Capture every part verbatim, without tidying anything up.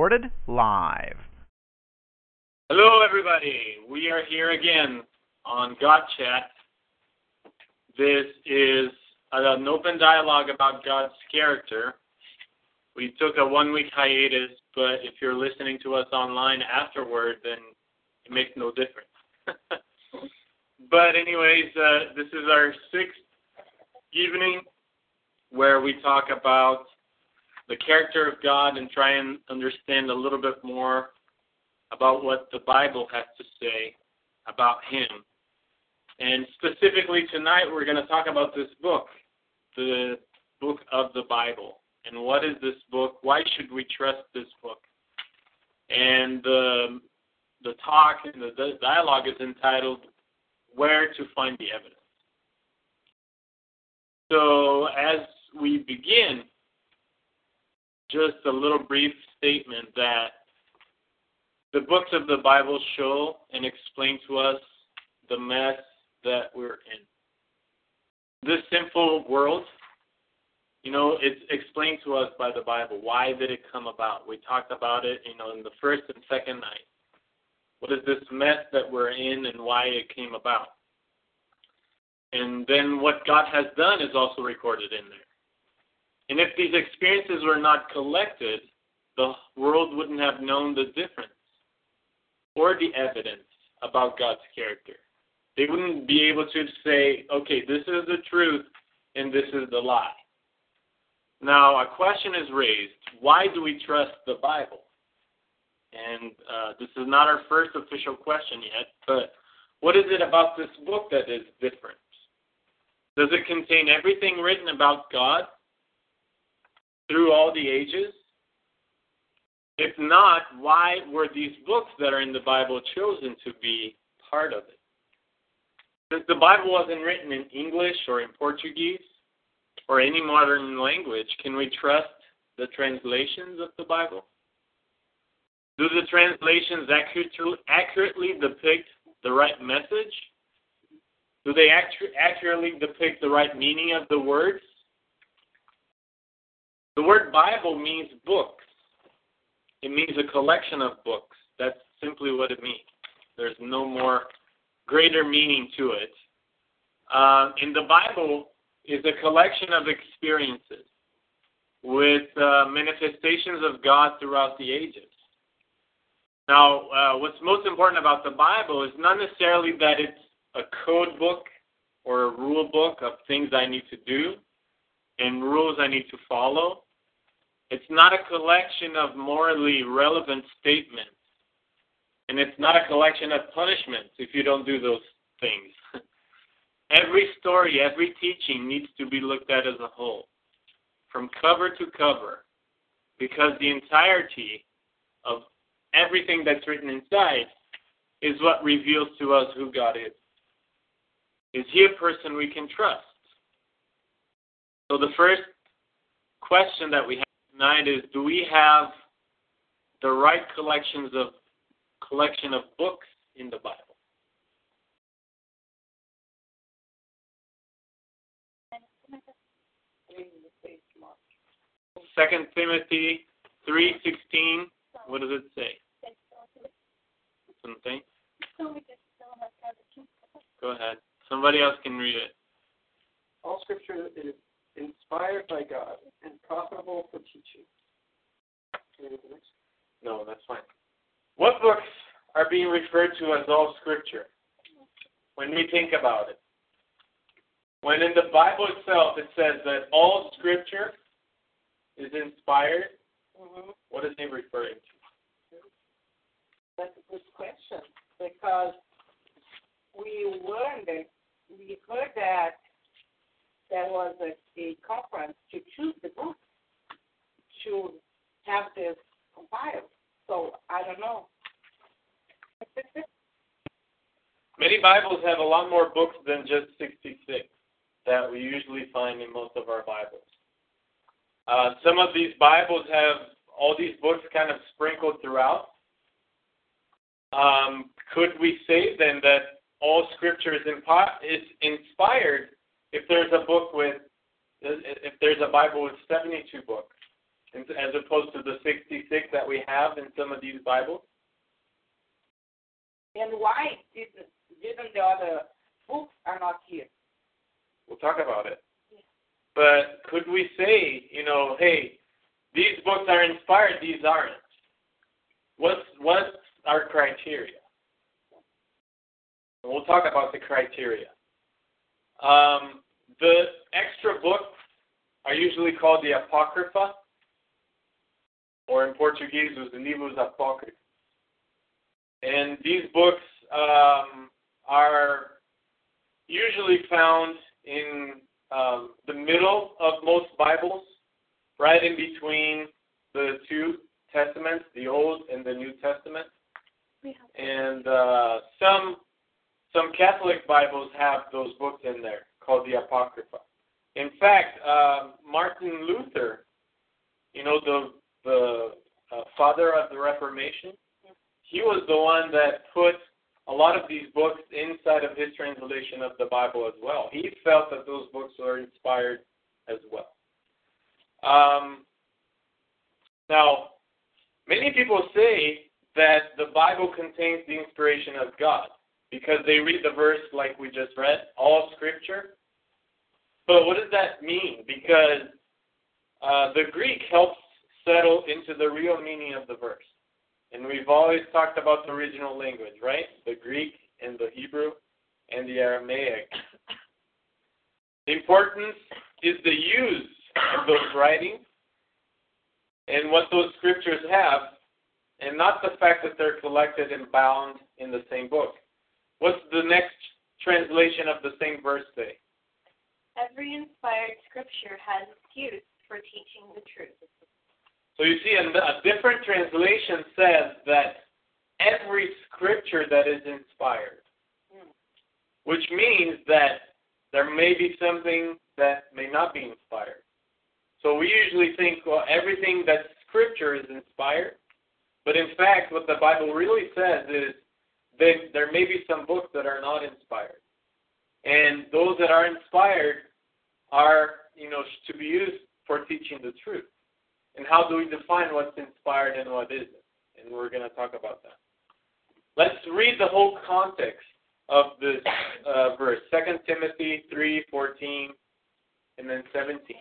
recorded live. Hello, everybody. We are here again on God Chat. This is an open dialogue about God's character. We took a one-week hiatus, but if you're listening to us online afterward, then it makes no difference. But anyways, uh, this is our sixth evening where we talk about the character of God and try and understand a little bit more about what the Bible has to say about Him. And specifically tonight, we're going to talk about this book, the book of the Bible. And what is this book? Why should we trust this book? And the, the talk and the dialogue is entitled, Where to Find the Evidence. So as we begin, just a little brief statement that the books of the Bible show and explain to us the mess that we're in. This sinful world, you know, it's explained to us by the Bible. Why did it come about? We talked about it, you know, in the first and second night. What is this mess that we're in and why it came about? And then what God has done is also recorded in there. And if these experiences were not collected, the world wouldn't have known the difference or the evidence about God's character. They wouldn't be able to say, okay, this is the truth and this is the lie. Now, a question is raised. Why do we trust the Bible? And uh, this is not our first official question yet, but what is it about this book that is different? Does it contain everything written about God through all the ages? If not, why were these books that are in the Bible chosen to be part of it? Since the Bible wasn't written in English or in Portuguese or any modern language, can we trust the translations of the Bible? Do the translations accurately depict the right message? Do they accurately depict the right meaning of the words? The word Bible means books. It means a collection of books. That's simply what it means. There's no more greater meaning to it. Uh, and the Bible is a collection of experiences with uh, manifestations of God throughout the ages. Now, uh, what's most important about the Bible is not necessarily that it's a code book or a rule book of things I need to do and rules I need to follow. It's not a collection of morally relevant statements. And it's not a collection of punishments if you don't do those things. Every story, every teaching needs to be looked at as a whole, from cover to cover, because the entirety of everything that's written inside is what reveals to us who God is. Is He a person we can trust? So the first question that we have tonight is, do we have the right collections of collection of books in the Bible? Second Timothy three sixteen. What does it say? Something. Go ahead. Somebody else can read it. All Scripture is inspired by God and profitable for teaching. No, that's fine. What books are being referred to as all Scripture when we think about it? When in the Bible itself it says that all Scripture is inspired, mm-hmm. What is he referring to? That's a good question, because we learned that, we heard that there was a, a conference to choose the book to have this compiled. So I don't know. Many Bibles have a lot more books than just sixty-six that we usually find in most of our Bibles. Uh, some of these Bibles have all these books kind of sprinkled throughout. Um, could we say then that all Scripture is, impo- is inspired if there's a book with, if there's a Bible with seventy-two books as opposed to the sixty-six that we have in some of these Bibles? And why didn't, didn't the other books are not here? We'll talk about it. But could we say, you know, hey, these books are inspired, these aren't? What's, what's our criteria? And we'll talk about the criteria. Um, the extra books are usually called the Apocrypha, or in Portuguese, os livros apócrifos. And these books um, are usually found in um, the middle of most Bibles, right in between the two Testaments, the Old and the New Testament. And uh, some some Catholic Bibles have those books in there called the Apocrypha. In fact, uh, Martin Luther, you know, the the uh, father of the Reformation, he was the one that put a lot of these books inside of his translation of the Bible as well. He felt that those books were inspired as well. Um, now, many people say that the Bible contains the inspiration of God because they read the verse like we just read, all Scripture. But what does that mean? Because uh, the Greek helps settle into the real meaning of the verse. And we've always talked about the original language, right? The Greek and the Hebrew and the Aramaic. The importance is the use of those writings and what those scriptures have, and not the fact that they're collected and bound in the same book. What's the next translation of the same verse say? Every inspired scripture has its use for teaching the truth. So you see, a, a different translation says that every scripture that is inspired, mm. which means that there may be something that may not be inspired. So we usually think, well, everything that's scripture is inspired, but in fact, what the Bible really says is that there may be some books that are not inspired. And those that are inspired are, you know, to be used for teaching the truth. And how do we define what's inspired and what isn't? And we're going to talk about that. Let's read the whole context of this uh, verse. Second Timothy three fourteen and then seventeen.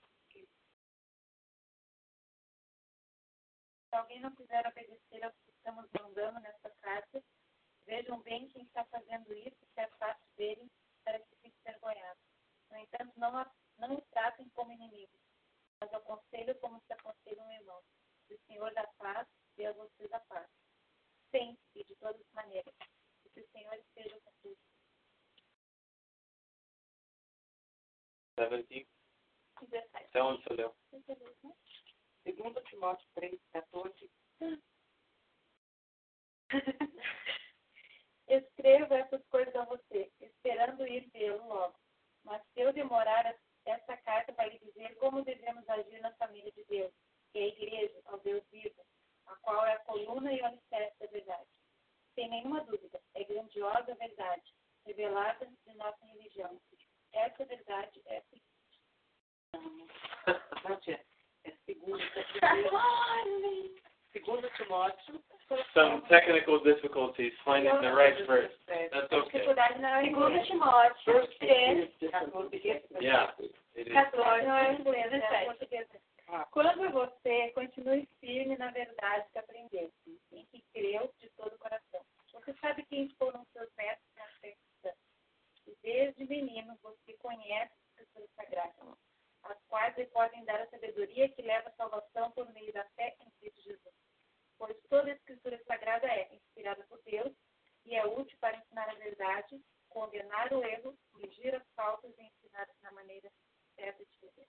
Se alguém não quiser obedecer ao que estamos mandando nessa carta, vejam bem quem está fazendo isso, se é fácil dele, para que fique envergonhado. No entanto, não, não os tratem como inimigos, mas aconselho como se aconselha um irmão. O Senhor da paz dê a vocês a paz. Sempre e de todas as maneiras. E que o Senhor esteja com todos. seventeen. dezessete. Então, você leu. Segundo Timóteo três, quatorze. Escrevo essas coisas a você, esperando ir vê-lo logo. Mas se eu demorar, essa carta vai lhe dizer como devemos agir na família de Deus, que é a igreja, ao Deus vivo, a qual é a coluna e o alicerce da verdade. Sem nenhuma dúvida, é grandiosa a verdade, revelada de nossa religião. Essa verdade é a seguinte. Não, tia. É segundo, segundo Timóteo. Some technical difficulties finding the right verse. That's okay. Dificuldade na Segundo Timóteo três, Yeah, it is. quatorze, não é inglês, é português. Quando você continue firme na verdade que aprendeu, em que creu de todo o coração. Você sabe quem foram seus mestres na fé cristã. E desde menino você conhece as Escrituras Sagradas, as quais lhe podem dar a sabedoria que leva à salvação por meio da fé em Cristo Jesus. Pois toda a Escritura Sagrada é inspirada por Deus e é útil para ensinar a verdade, condenar o erro, corrigir as faltas e ensinar na maneira certa de viver.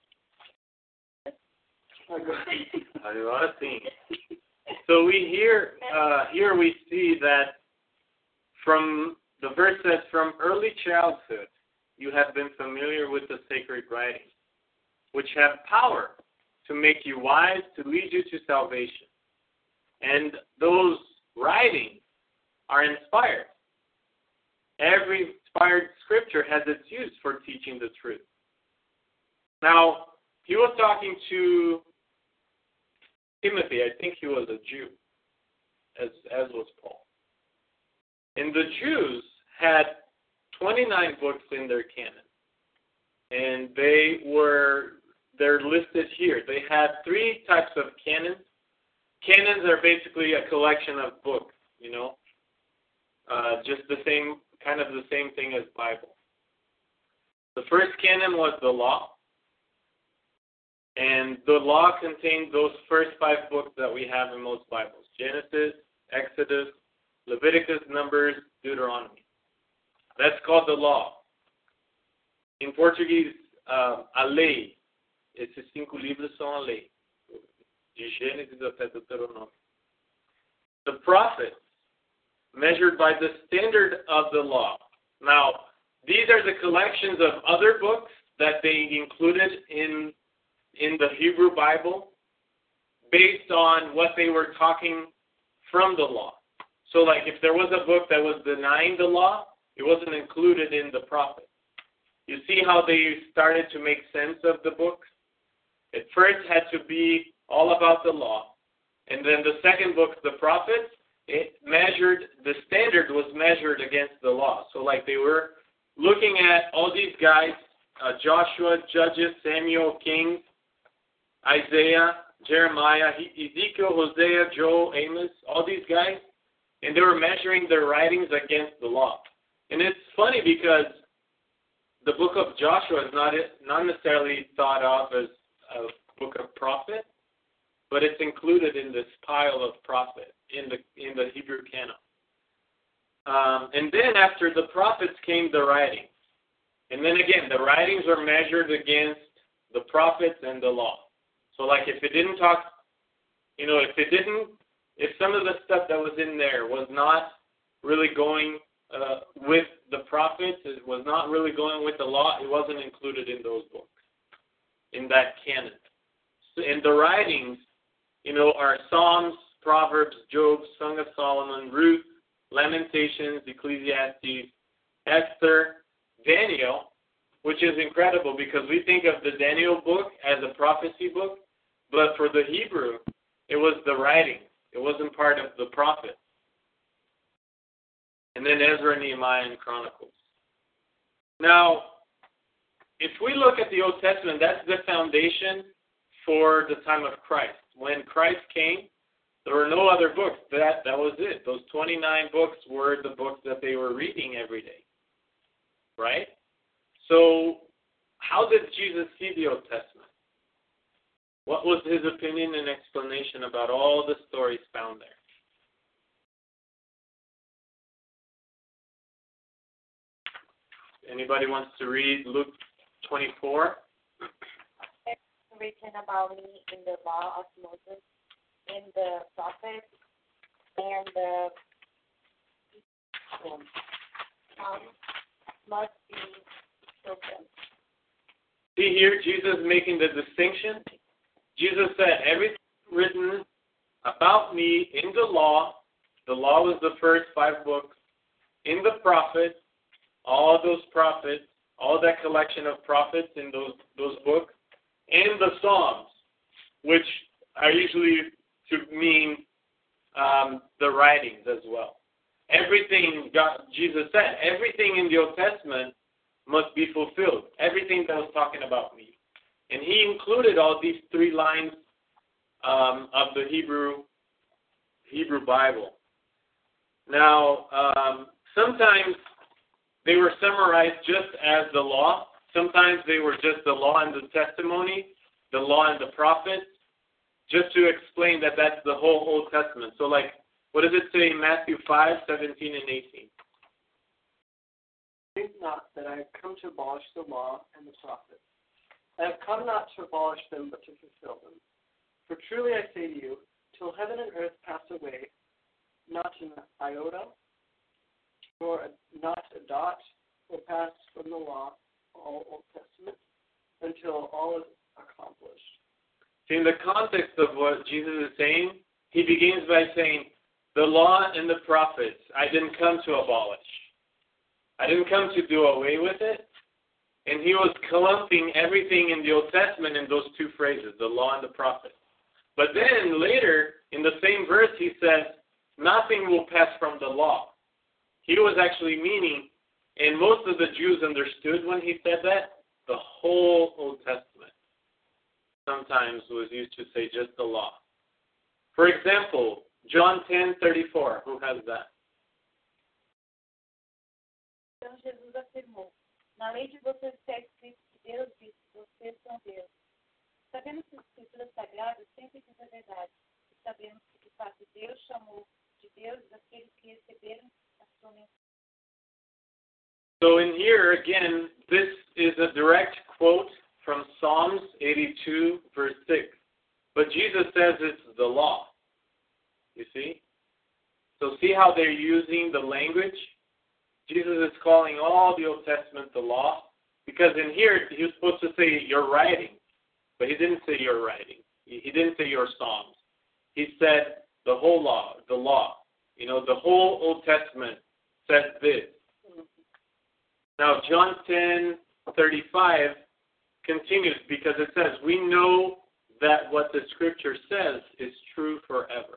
Agora sim. So we hear, uh, here we see that from, the verse says, from early childhood, you have been familiar with the sacred writings, which have power to make you wise, to lead you to salvation. And those writings are inspired. Every inspired scripture has its use for teaching the truth. Now, he was talking to Timothy, I think he was a Jew, as as was Paul. And the Jews had twenty-nine books in their canon. And they were, they're listed here. They had three types of canons. Canons are basically a collection of books, you know, uh, just the same, kind of the same thing as Bible. The first canon was the law. And the law contained those first five books that we have in most Bibles: Genesis, Exodus, Leviticus, Numbers, Deuteronomy. That's called the law. In Portuguese, uh, a lei. Esses cinco livros são a lei. De Gênesis até Deuteronômio. The prophets, measured by the standard of the law. Now, these are the collections of other books that they included in, in the Hebrew Bible based on what they were talking from the law. So, like, if there was a book that was denying the law, it wasn't included in the prophets. You see how they started to make sense of the books? It first had to be all about the law. And then the second book, the prophets, it measured, the standard was measured against the law. So like they were looking at all these guys, uh, Joshua, Judges, Samuel, Kings, Isaiah, Jeremiah, Ezekiel, Hosea, Joel, Amos, all these guys, and they were measuring their writings against the law. And it's funny because the book of Joshua is not not necessarily thought of as a book of prophet, but it's included in this pile of prophet in the in the Hebrew canon. Um, and then after the prophets came the writings, and then again the writings were measured against the prophets and the law. So like if it didn't talk, you know, if it didn't, if some of the stuff that was in there was not really going Uh, with the prophets, it was not really going with the law, it wasn't included in those books, in that canon. So in the writings, you know, are Psalms, Proverbs, Job, Song of Solomon, Ruth, Lamentations, Ecclesiastes, Esther, Daniel, which is incredible because we think of the Daniel book as a prophecy book, but for the Hebrew, it was the writing. It wasn't part of the prophet. And then Ezra, Nehemiah, and Chronicles. Now, if we look at the Old Testament, that's the foundation for the time of Christ. When Christ came, there were no other books. That that was it. Those twenty-nine books were the books that they were reading every day. Right? So, how did Jesus see the Old Testament? What was his opinion and explanation about all the stories found there? Anybody wants to read Luke twenty-four? It's written about me in the law of Moses, in the prophets, and the um, must be fulfilled. See here, Jesus making the distinction. Jesus said, everything written about me in the law, the law was the first five books, in the prophets, all those prophets, all that collection of prophets in those those books, and the Psalms, which are usually to mean um, the writings as well. Everything, God, Jesus said, everything in the Old Testament must be fulfilled. Everything that was talking about me. And he included all these three lines um, of the Hebrew Hebrew Bible. Now, um, sometimes they were summarized just as the law. Sometimes they were just the law and the testimony, the law and the prophets, just to explain that that's the whole Old Testament. So like, what does it say in Matthew five, seventeen, and eighteen? Think not that I have come to abolish the law and the prophets. I have come not to abolish them, but to fulfill them. For truly I say to you, till heaven and earth pass away, not an iota, nor a, not a dot will pass from the law, all Old Testament, until all is accomplished. See, in the context of what Jesus is saying, he begins by saying, the law and the prophets, I didn't come to abolish. I didn't come to do away with it. And he was clumping everything in the Old Testament in those two phrases, the law and the prophets. But then later, in the same verse, he says, nothing will pass from the law. He was actually meaning, and most of the Jews understood when he said that, the whole Old Testament. Sometimes was used to say just the law. For example, John ten thirty-four. Who has that? Então Jesus afirmou, na lei de vocês está escrito que Deus disse, vocês são Deus. Sabemos que as escrituras sagradas sempre dizem a verdade. E sabemos que, de fato, Deus chamou de Deus aqueles que receberam a sua mensagem. So in here, again, this is a direct quote from Psalms eighty-two, verse six. But Jesus says it's the law. You see? So see how they're using the language? Jesus is calling all the Old Testament the law. Because in here, he was supposed to say your writing. But he didn't say your writing. He didn't say your Psalms. He said the whole law, the law. You know, the whole Old Testament says this. Now, John ten thirty-five continues because it says, we know that what the Scripture says is true forever.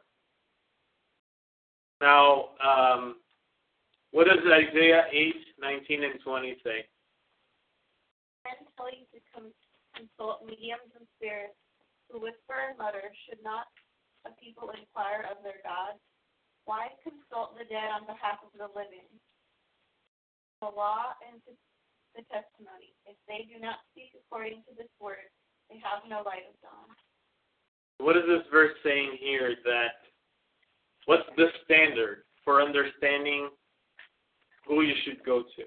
Now, um, what does Isaiah eight, nineteen, and twenty say? Men tell you to consult mediums and spirits who whisper and mutter. Should not a people inquire of their God? Why consult the dead on behalf of the living? The law and the testimony. If they do not speak according to this word, they have no light of dawn. What is this verse saying here? That what's the standard for understanding who you should go to?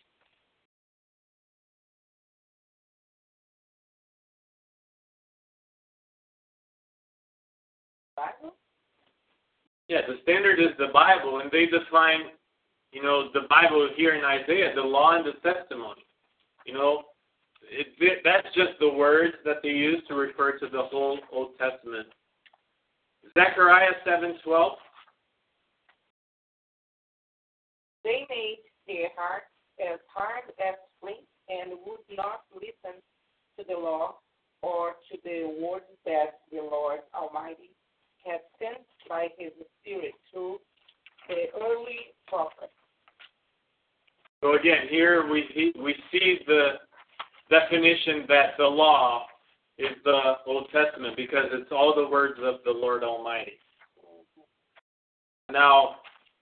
Bible? Yeah, the standard is the Bible, and they define, you know, the Bible here in Isaiah, the law and the testimony. You know, it, it, that's just the words that they use to refer to the whole Old Testament. Zechariah seven twelve. They made their hearts as hard as flint and would not listen to the law or to the words that the Lord Almighty had sent by his Spirit through the early prophets. So again, here we we see the definition that the law is the Old Testament because it's all the words of the Lord Almighty. Now,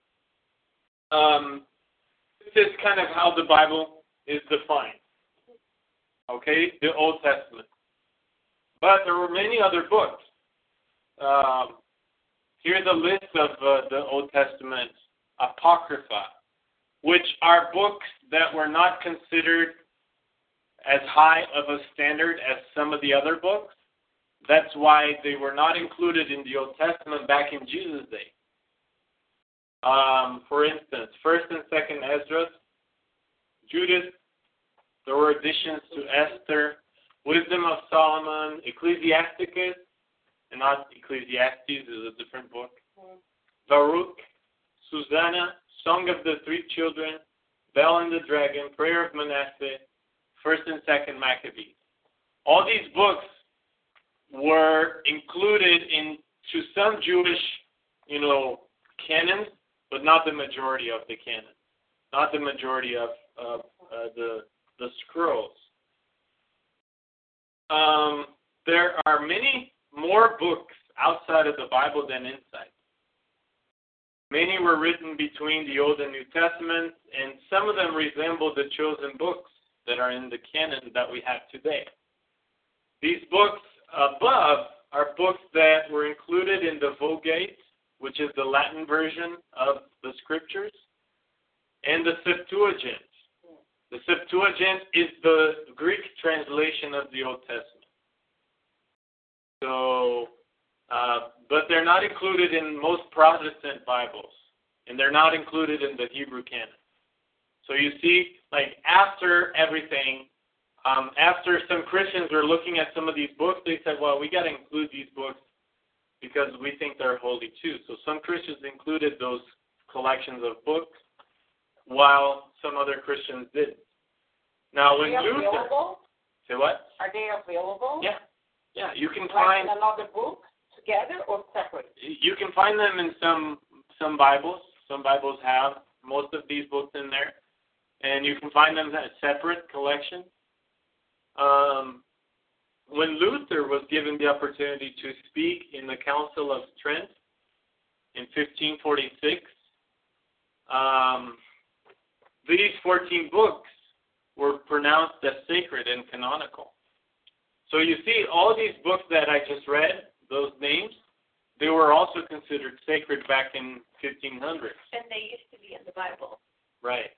um, this is kind of how the Bible is defined. Okay, the Old Testament. But there were many other books. Um, here's a list of uh, the Old Testament Apocrypha, which are books that were not considered as high of a standard as some of the other books. That's why they were not included in the Old Testament back in Jesus' day. Um, for instance, First and Second Esdras, Judith, there were additions to Esther, Wisdom of Solomon, Ecclesiasticus, and not Ecclesiastes is a different book. Baruch, Susanna, Song of the Three Children, Bel and the Dragon, Prayer of Manasseh, First and Second Maccabees. All these books were included into some Jewish, you know, canons, but not the majority of the canon, not the majority of uh, uh, the the scrolls. Um, there are many more books outside of the Bible than inside. Many were written between the Old and New Testaments, and some of them resemble the chosen books that are in the canon that we have today. These books above are books that were included in the Vulgate, which is the Latin version of the Scriptures, and the Septuagint. The Septuagint is the Greek translation of the Old Testament. So, uh, but they're not included in most Protestant Bibles, and they're not included in the Hebrew canon. So you see, like after everything, um, after some Christians were looking at some of these books, they said, well, we got to include these books because we think they're holy too. So some Christians included those collections of books, while some other Christians didn't. Now, when Are they Luther, available? say what? Are they available? Yeah, yeah, you can Like find in another book? together or separate? You can find them in some some Bibles. Some Bibles have most of these books in there. And you can find them as separate collections. Um, when Luther was given the opportunity to speak in the Council of Trent in fifteen forty-six, um, these fourteen books were pronounced as sacred and canonical. So you see, all these books that I just read, those names, they were also considered sacred back in fifteen hundred. And they used to be in the Bible. Right.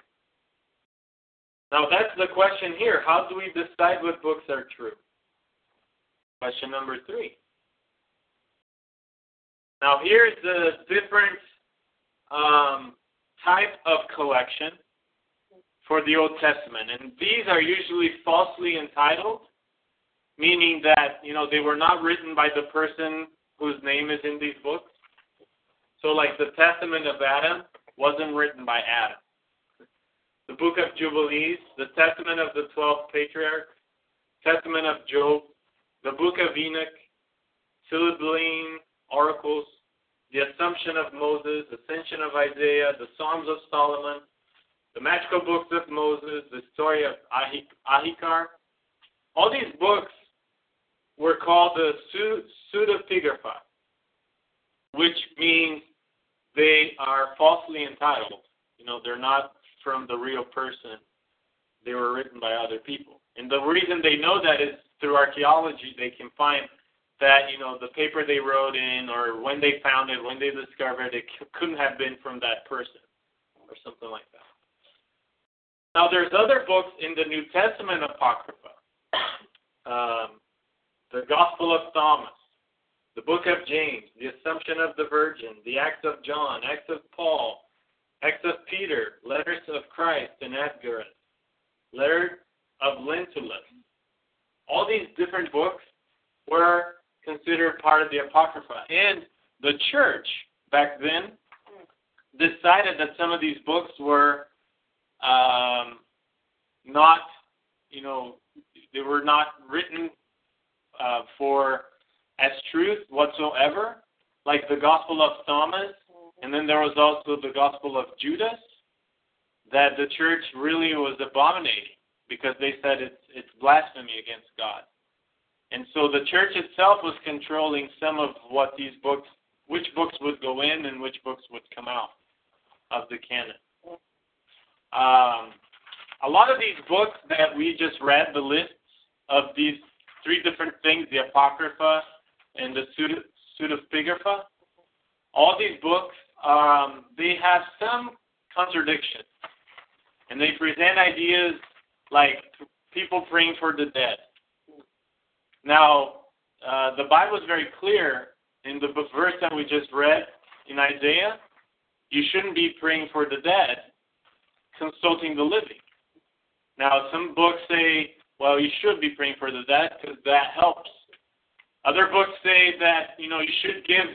Now that's the question here. How do we decide what books are true? Question number three. Now here's the different um, type of collection for the Old Testament. And these are usually falsely entitled, meaning that, you know, they were not written by the person whose name is in these books. So like the Testament of Adam wasn't written by Adam. The Book of Jubilees, the Testament of the Twelve Patriarchs, Testament of Job, the Book of Enoch, Sibylline Oracles, the Assumption of Moses, Ascension of Isaiah, the Psalms of Solomon, the Magical Books of Moses, the story of Ahikar. All these books were called the pseudepigrapha, which means they are falsely entitled. You know, they're not from the real person. They were written by other people. And the reason they know that is through archaeology. They can find that, you know, the paper they wrote in or when they found it, when they discovered it, it couldn't have been from that person or something like that. Now, there's other books in the New Testament Apocrypha. Um, the Gospel of Thomas, the Book of James, the Assumption of the Virgin, the Acts of John, Acts of Paul, Acts of Peter, Letters of Christ and Edgarus, Letter of Lentulus. All these different books were considered part of the Apocrypha. And the church back then decided that some of these books were um, not, you know, they were not written uh, for as truth whatsoever, like the Gospel of Thomas, and then there was also the Gospel of Judas, that the church really was abominating because they said it's, it's blasphemy against God. And so the church itself was controlling some of what these books, which books would go in and which books would come out of the canon. Um, a lot of these books that we just read, the lists of these three different things, the Apocrypha and the pseudepigrapha, all these books, um, they have some contradictions. And they present ideas like people praying for the dead. Now, uh, the Bible is very clear in the verse that we just read in Isaiah. You shouldn't be praying for the dead, consulting the living. Now, some books say, well, you should be praying for the dead because that helps. Other books say that, you know, you should give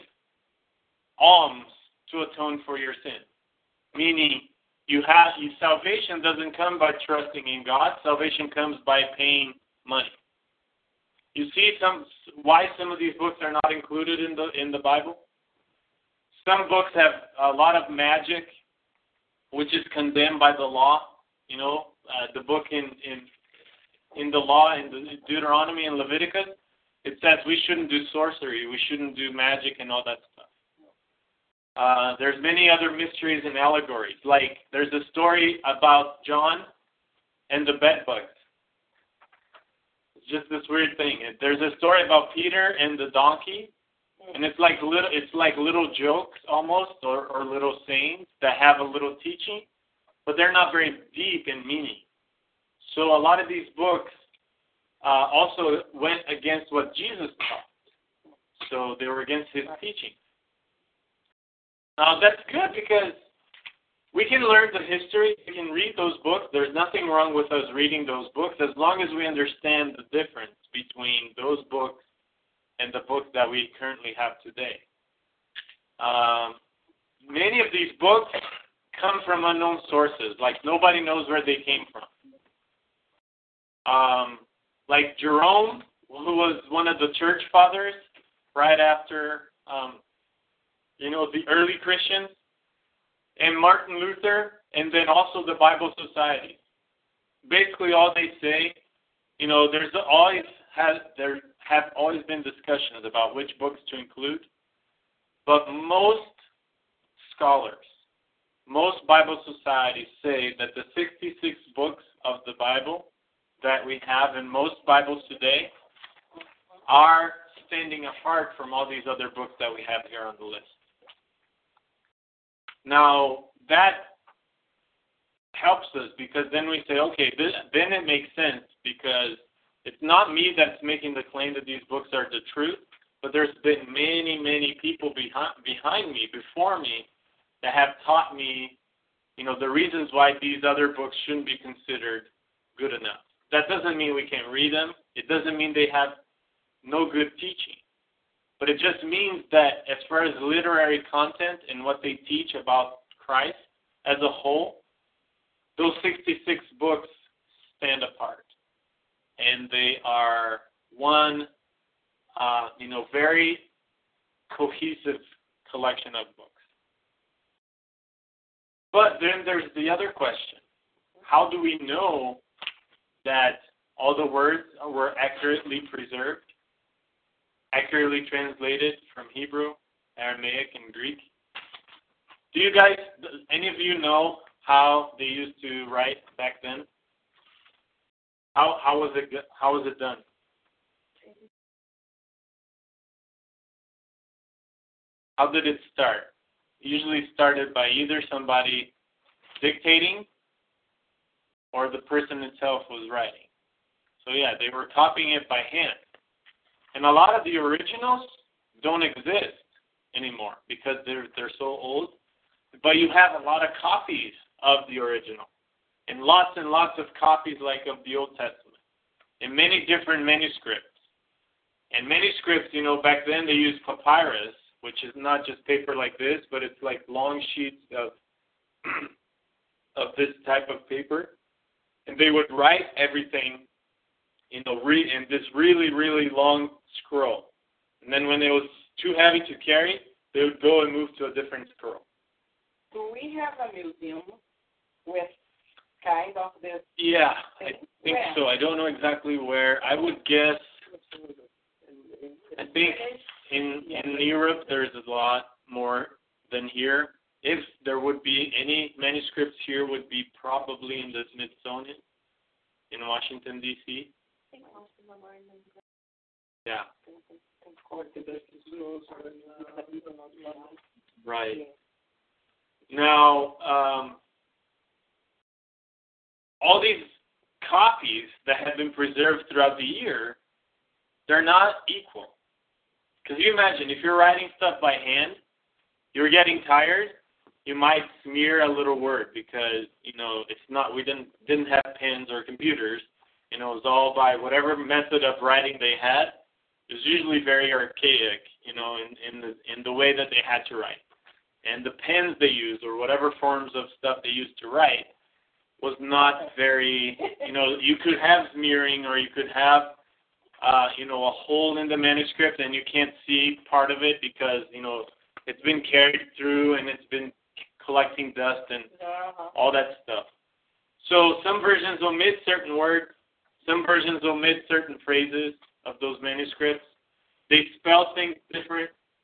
alms to atone for your sin. Meaning, you have you, salvation doesn't come by trusting in God. Salvation comes by paying money. You see some why some of these books are not included in the in the Bible? Some books have a lot of magic, which is condemned by the law. You know, uh, the book in, in in the law in the Deuteronomy and Leviticus, it says we shouldn't do sorcery, we shouldn't do magic and all that stuff. Uh, there's many other mysteries and allegories. Like there's a story about John and the bedbugs. It's just this weird thing. There's a story about Peter and the donkey, and it's like little, it's like little jokes almost, or, or little sayings that have a little teaching, but they're not very deep in meaning. So a lot of these books uh, also went against what Jesus taught. So they were against his teaching. Now that's good because we can learn the history, we can read those books. There's nothing wrong with us reading those books as long as we understand the difference between those books and the books that we currently have today. Um, many of these books come from unknown sources, like nobody knows where they came from. Um, like Jerome, who was one of the church fathers, right after, um, you know, the early Christians and Martin Luther, and then also the Bible Society. Basically, all they say, you know, there's always has there have always been discussions about which books to include, but most scholars, most Bible societies say that the sixty-six books of the Bible that we have in most Bibles today are standing apart from all these other books that we have here on the list. Now, that helps us because then we say, okay, this, then it makes sense because it's not me that's making the claim that these books are the truth, but there's been many, many people behind, behind me, before me, that have taught me, you know, the reasons why these other books shouldn't be considered good enough. That doesn't mean we can't read them. It doesn't mean they have no good teaching. But it just means that as far as literary content and what they teach about Christ as a whole, those sixty-six books stand apart. And they are one, uh, you know, very cohesive collection of books. But then there's the other question. How do we know that all the words were accurately preserved, accurately translated from Hebrew, Aramaic, and Greek? Do you guys, any of you know how they used to write back then? How how was it how was it done? How did it start? It usually started by either somebody dictating or the person itself was writing. So yeah, they were copying it by hand. And a lot of the originals don't exist anymore because they're they're so old. But you have a lot of copies of the original. And lots and lots of copies like of the Old Testament. In many different manuscripts. And manuscripts, you know, back then they used papyrus, which is not just paper like this, but it's like long sheets of of this type of paper. And they would write everything, you know, re- in this really, really long scroll. And then when it was too heavy to carry, they would go and move to a different scroll. Do we have a museum with kind of this? Yeah, I think where? so. I don't know exactly where. I would guess, I think in in Europe there's a lot more than here. If there would be any manuscripts here, would be probably in the Smithsonian in Washington, D C Yeah. Right. Now, um, all these copies that have been preserved throughout the year, they're not equal. Because you imagine, if you're writing stuff by hand, you're getting tired, you might smear a little word because, you know, it's not, we didn't didn't have pens or computers. You know, it was all by whatever method of writing they had. It was usually very archaic, you know, in, in the in the way that they had to write. And the pens they used or whatever forms of stuff they used to write was not very, you know, you could have smearing or you could have, uh, you know, a hole in the manuscript and you can't see part of it because, you know, it's been carried through and it's been collecting dust and all that stuff. So some versions omit certain words. Some versions omit certain phrases of those manuscripts. They spell things different.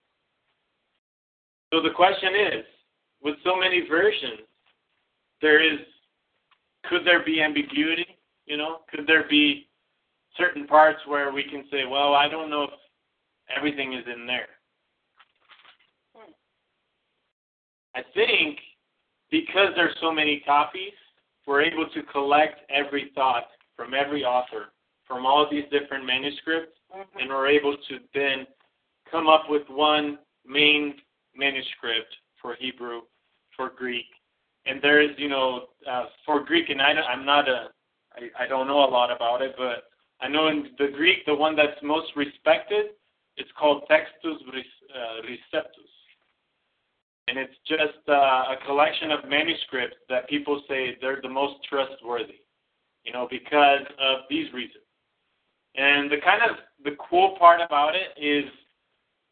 So the question is, with so many versions, there is, could there be ambiguity? You know, could there be certain parts where we can say, well, I don't know if everything is in there. I think because there's so many copies, we're able to collect every thought from every author, from all these different manuscripts, mm-hmm. and we're able to then come up with one main manuscript for Hebrew, for Greek. And there is, you know, uh, for Greek, and I, I'm not a, I, I don't know a lot about it, but I know in the Greek, the one that's most respected, it's called Textus Receptus. And it's just uh, a collection of manuscripts that people say they're the most trustworthy, you know, because of these reasons. And the kind of, the cool part about it is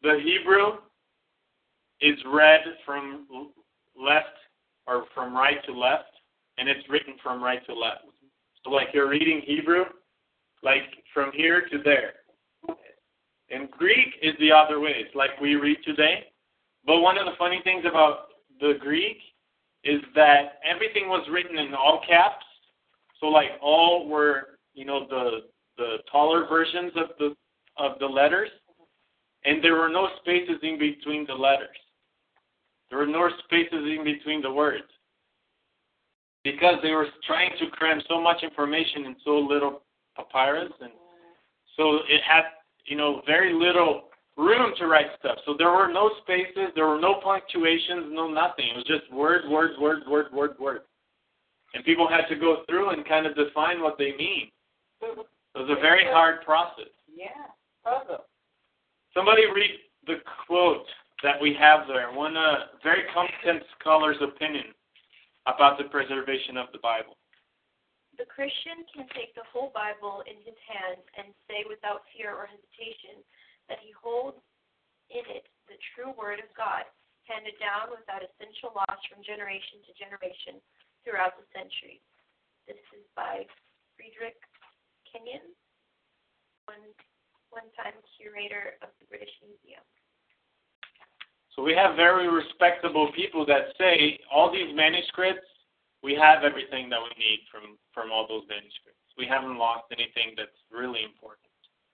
the Hebrew is read from left or from right to left, and it's written from right to left. So like you're reading Hebrew, like from here to there. And Greek is the other way. It's like we read today. But one of the funny things about the Greek is that everything was written in all caps. So like all were, you know, the the taller versions of the of the letters, and there were no spaces in between the letters. There were no spaces in between the words, because they were trying to cram so much information in so little papyrus, and so it had, you know, very little room to write stuff. So there were no spaces, there were no punctuations, no nothing. It was just word, word, word, word, word, word. And people had to go through and kind of define what they mean. It was a very hard process. Yeah, puzzle. Somebody read the quote that we have there, one uh, very competent scholar's opinion about the preservation of the Bible. The Christian can take the whole Bible in his hands and say without fear or hesitation that he holds in it the true word of God, handed down without essential loss from generation to generation throughout the centuries. This is by Friedrich Kenyon, one one-time curator of the British Museum. So we have very respectable people that say all these manuscripts, we have everything that we need from, from all those manuscripts. We haven't lost anything that's really important.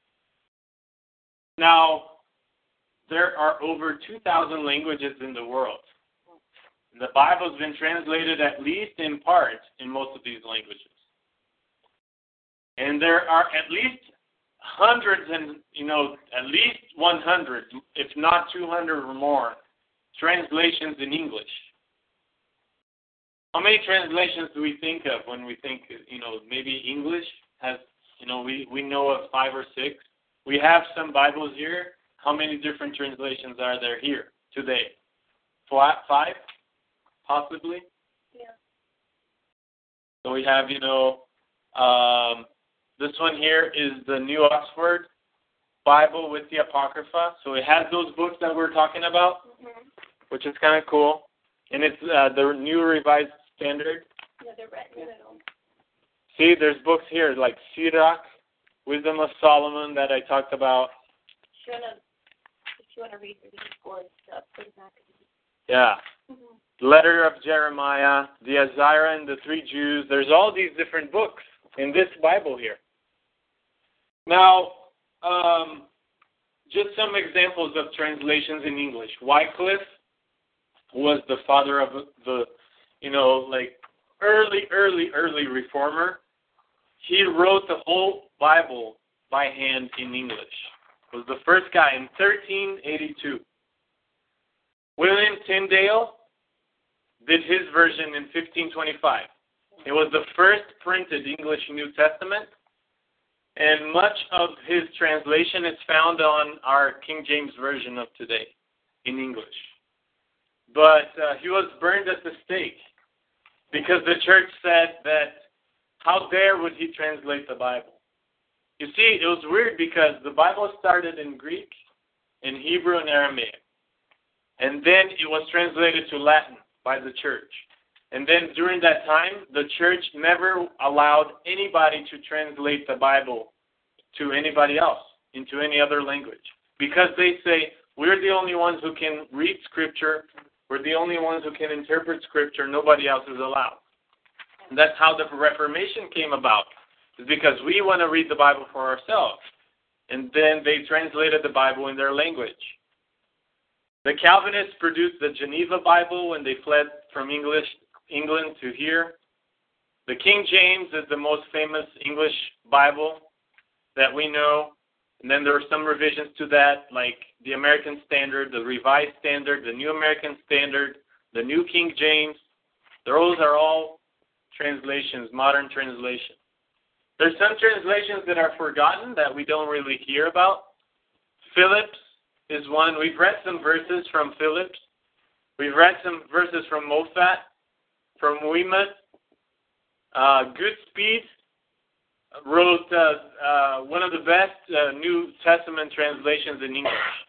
Now, there are over two thousand languages in the world. The Bible's been translated at least in part in most of these languages. And there are at least hundreds and, you know, at least one hundred, if not two hundred or more, translations in English. How many translations do we think of when we think, you know, maybe English has, you know, we, we know of five or six. We have some Bibles here. How many different translations are there here today? Five, possibly? Yeah. So we have, you know, um, this one here is the New Oxford Bible with the Apocrypha. So it has those books that we're talking about, Mm-hmm. which is kind of cool. And it's uh, the New Revised Standard. Yeah, they're right in the middle. See, there's books here like Sirach, Wisdom of Solomon that I talked about. If you wanna, if you wanna read the board stuff, put it back. Yeah. Mm-hmm. Letter of Jeremiah, the Azariah and the Three Jews. There's all these different books in this Bible here. Now, um, just some examples of translations in English. Wycliffe was the father of the, you know, like early, early, early reformer. He wrote the whole Bible by hand in English. He was the first guy in thirteen eighty-two. William Tyndale did his version in fifteen twenty-five. It was the first printed English New Testament, and much of his translation is found on our King James Version of today in English. But uh, he was burned at the stake because the church said that how dare would he translate the Bible? You see, it was weird because the Bible started in Greek, in Hebrew, and Aramaic. And then it was translated to Latin by the church. And then during that time, the church never allowed anybody to translate the Bible to anybody else, into any other language. Because they say, we're the only ones who can read Scripture, we're the only ones who can interpret Scripture, nobody else is allowed. And that's how the Reformation came about. It's because we want to read the Bible for ourselves. And then they translated the Bible in their language. The Calvinists produced the Geneva Bible when they fled from English, England to here. The King James is the most famous English Bible that we know. And then there are some revisions to that, like the American Standard, the Revised Standard, the New American Standard, the New King James. Those are all translations, modern translations. There's some translations that are forgotten that we don't really hear about. Phillips is one. We've read some verses from Phillips. We've read some verses from Moffat, from Weymouth. Uh, Goodspeed wrote uh, uh, one of the best uh, New Testament translations in English.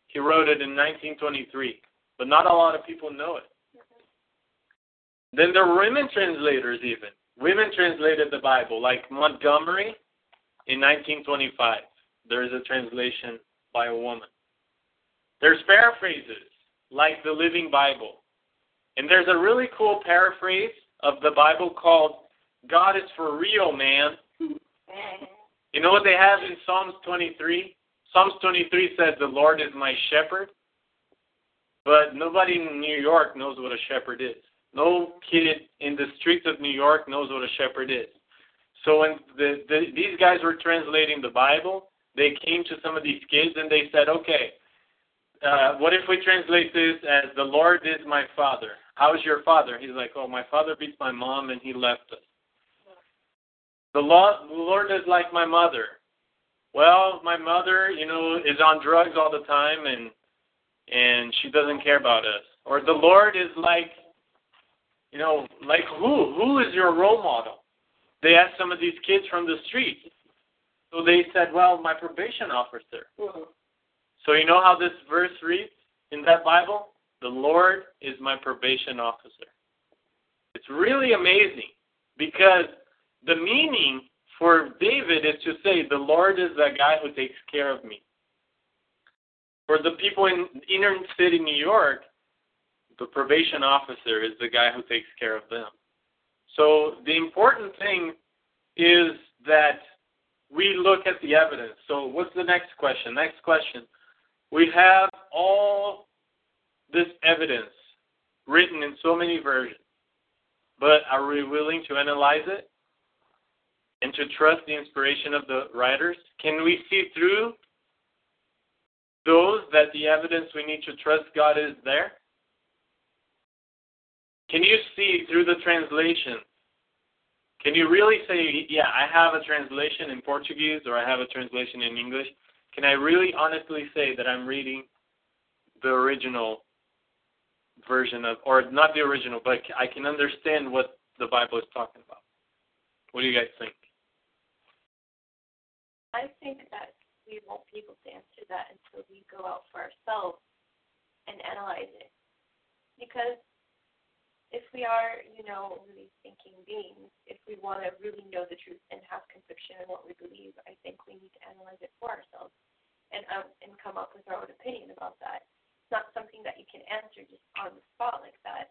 He wrote it in nineteen twenty-three, but not a lot of people know it. Then there were women translators even. Women translated the Bible, like Montgomery in nineteen twenty-five. There is a translation by a woman. There's paraphrases, like the Living Bible. And there's a really cool paraphrase of the Bible called God is for real, man. You know what they have in Psalms twenty-three? Psalms twenty-three says, the Lord is my shepherd. But nobody in New York knows what a shepherd is. No kid in the streets of New York knows what a shepherd is. So when the, the, these guys were translating the Bible, they came to some of these kids and they said, okay, uh, what if we translate this as the Lord is my father? How is your father? He's like, oh, my father beats my mom and he left us. The Lord, the Lord is like my mother. Well, my mother, you know, is on drugs all the time and and she doesn't care about us. Or the Lord is like, you know, like who? Who is your role model? They asked some of these kids from the street. So they said, well, my probation officer. Mm-hmm. So you know how this verse reads in that Bible? The Lord is my probation officer. It's really amazing because the meaning for David is to say, the Lord is the guy who takes care of me. For the people in inner city New York, the probation officer is the guy who takes care of them. So the important thing is that we look at the evidence. So what's the next question? Next question. We have all this evidence written in so many versions, but are we willing to analyze it and to trust the inspiration of the writers? Can we see through those that the evidence we need to trust God is there? Can you see through the translation? Can you really say, yeah, I have a translation in Portuguese or I have a translation in English? Can I really honestly say that I'm reading the original version of, or not the original, but I can understand what the Bible is talking about? What do you guys think? I think that we won't be able to answer that until we go out for ourselves and analyze it. Because if we are, you know, really thinking beings, if we want to really know the truth and have conviction in what we believe, I think we need to analyze it for ourselves and um, and come up with our own opinion about that. It's not something that you can answer just on the spot like that.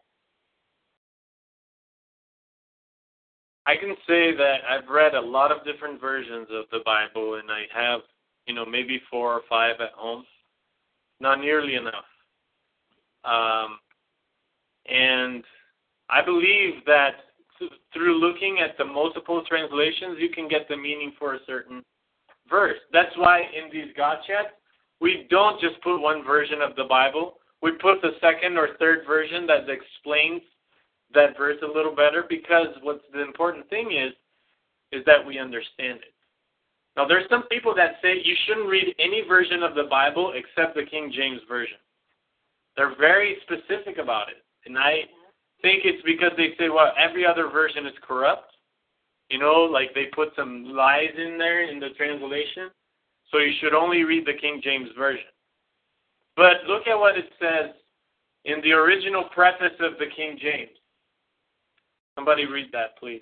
I can say that I've read a lot of different versions of the Bible, and I have, you know, maybe four or five at home. Not nearly enough. Um, and I believe that through looking at the multiple translations, you can get the meaning for a certain verse. That's why in these God chats, we don't just put one version of the Bible. We put the second or third version that explains that verse a little better, because what's the important thing is, is that we understand it. Now, there's some people that say you shouldn't read any version of the Bible except the King James Version. They're very specific about it. And I think it's because they say, well, every other version is corrupt. You know, like they put some lies in there in the translation. So you should only read the King James Version. But look at what it says in the original preface of the King James. Somebody read that, please.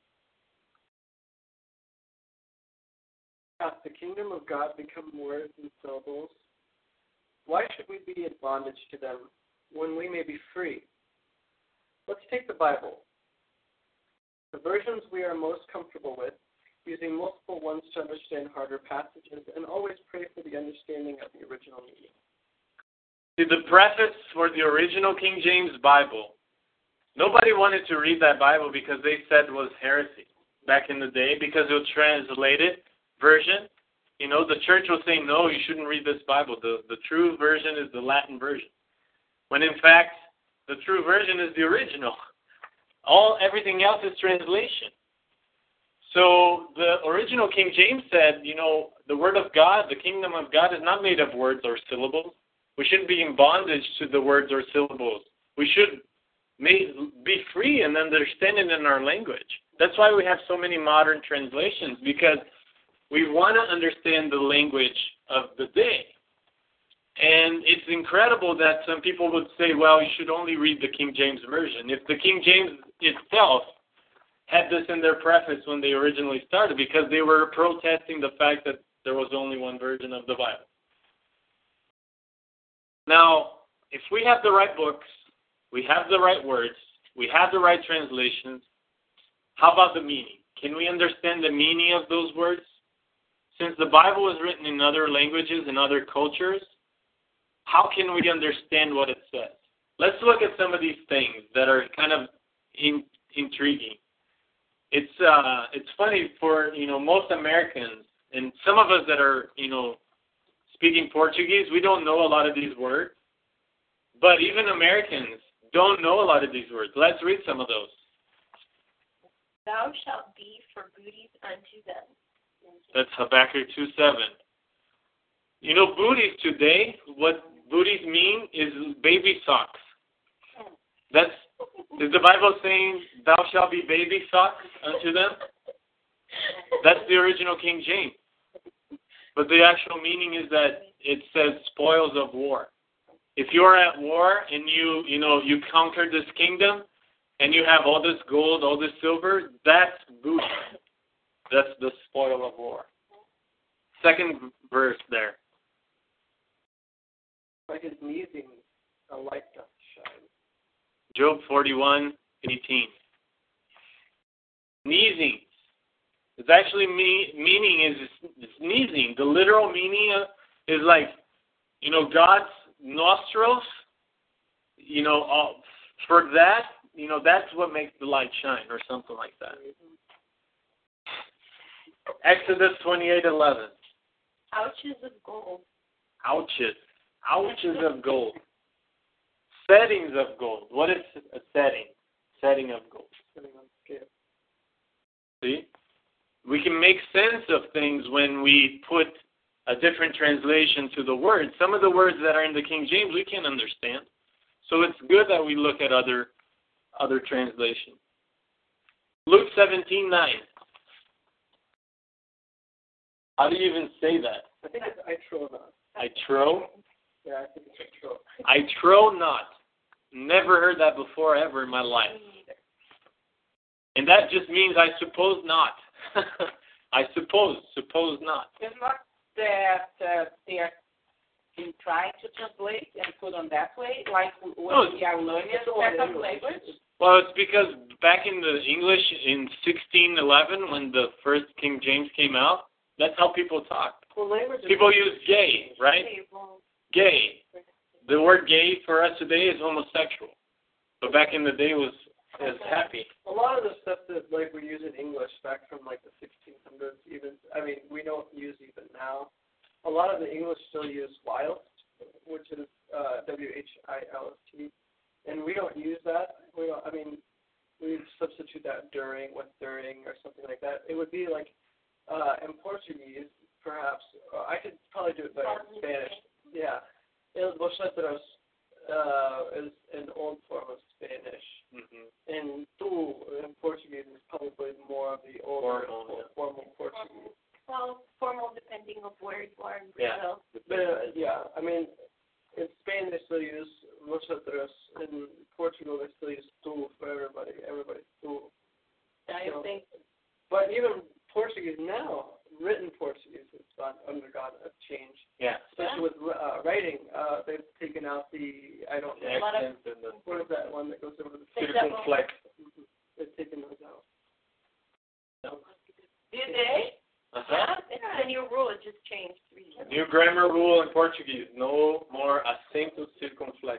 Hath the kingdom of God become words and syllables? Why should we be in bondage to them when we may be free? Let's take the Bible. The versions we are most comfortable with, using multiple ones to understand harder passages, and always pray for the understanding of the original meaning. See, the preface for the original King James Bible, nobody wanted to read that Bible because they said it was heresy back in the day, because it was translated version. You know, the church was saying, no, you shouldn't read this Bible. The, the true version is the Latin version. When in fact, the true version is the original. All everything else is translation. So the original King James said, you know, the Word of God, the kingdom of God is not made of words or syllables. We shouldn't be in bondage to the words or syllables. We should may, be free and understand it in our language. That's why we have so many modern translations, because we want to understand the language of the day. And it's incredible that some people would say, well, you should only read the King James Version. If the King James itself had this in their preface when they originally started, because they were protesting the fact that there was only one version of the Bible. Now, if we have the right books, we have the right words, we have the right translations, how about the meaning? Can we understand the meaning of those words? Since the Bible was written in other languages and other cultures, how can we understand what it says? Let's look at some of these things that are kind of in, intriguing. It's uh, it's funny for you know most Americans and some of us that are you know speaking Portuguese, we don't know a lot of these words, but even Americans don't know a lot of these words. Let's read some of those. Thou shalt be for booties unto them. That's Habakkuk two seven. You know, booties today, what booties mean is baby socks. That's, is the Bible saying, thou shalt be baby socks unto them? That's the original King James. But the actual meaning is that it says spoils of war. If you're at war and you, you know, you conquered this kingdom and you have all this gold, all this silver, that's booty. That's the spoil of war. Second verse there. Like his sneezing, a light doth shine. Job forty-one eighteen. Sneezing. It's actually me, meaning is sneezing. The literal meaning is like, you know, God's nostrils, you know, uh, for that, you know, that's what makes the light shine or something like that. Exodus twenty-eight eleven. Ouches of gold. Ouches. Ouches of gold. Settings of gold. What is a setting? Setting of gold. See? We can make sense of things when we put a different translation to the words. Some of the words that are in the King James we can't understand. So it's good that we look at other other translations. Luke seventeen nine. How do you even say that? I think it's I trow not. I trow? Yeah, I think it's I trow. I trow not. Never heard that before ever in my life. And that just means I suppose not. I suppose, suppose not. It's not that uh, they are in trying to translate and put on that way, like when No, we are learning a second language. Well, it's because back in the English in sixteen eleven, when the first King James came out, that's how people talk. Well, language is People use gay, right? Gay. The word gay for us today is homosexual. But back in the day was is happy. a lot of the stuff that like we use in English back from like the sixteen hundreds, even I mean we don't use even now. A lot of the English still use whilst, which is uh, W H I L S T, and we don't use that. We don't. I mean, we substitute that during with during or something like that. It would be like uh, in Portuguese, perhaps uh, I could probably do it better in Spanish. Yeah, vosotros uh, is an old form of Spanish. Mm-hmm. And tu in Portuguese is probably more of the older Formal, yeah. formal Portuguese. Well, formal depending of where you are in Yeah. Brazil. But uh, yeah, I mean, in Spain they still use vosotros. In Portugal they still use tu for everybody. Everybody's tu. I So, think but even Portuguese now, written Portuguese has gone undergone a change. Yeah. Especially with uh, writing, uh, they've taken out the I don't The know accent and the what is that one that goes over the circumflex. Mhm. They've taken those out. did they? Uh-huh. It's the new rule. It just changed recently. New grammar rule in Portuguese. No more acento circunflexo.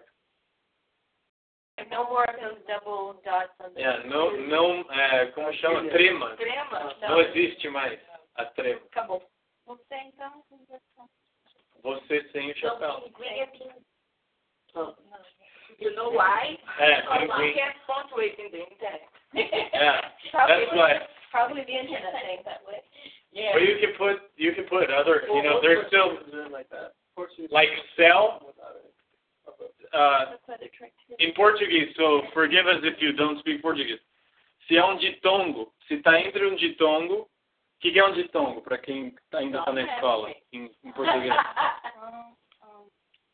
No more of those double dots on the Yeah, não, não, é, como chama? Trema. Crema? Não existe mais a trema. Acabou. Você então? Você sem o chapéu. You know why? É, Because you pinguim. can't punctuate in the internet. Yeah, Probably, that's why. probably the internet thing that way. Yeah. But you can put, you can put other, you know, there's still, like that. Portuguese like cell, without it. uh, That's why they're tricked too. in Portuguese, so forgive us if you don't speak Portuguese. Se é um ditongo, se está entre um ditongo, o que, que é um ditongo, para quem ainda está na escola, em, em português?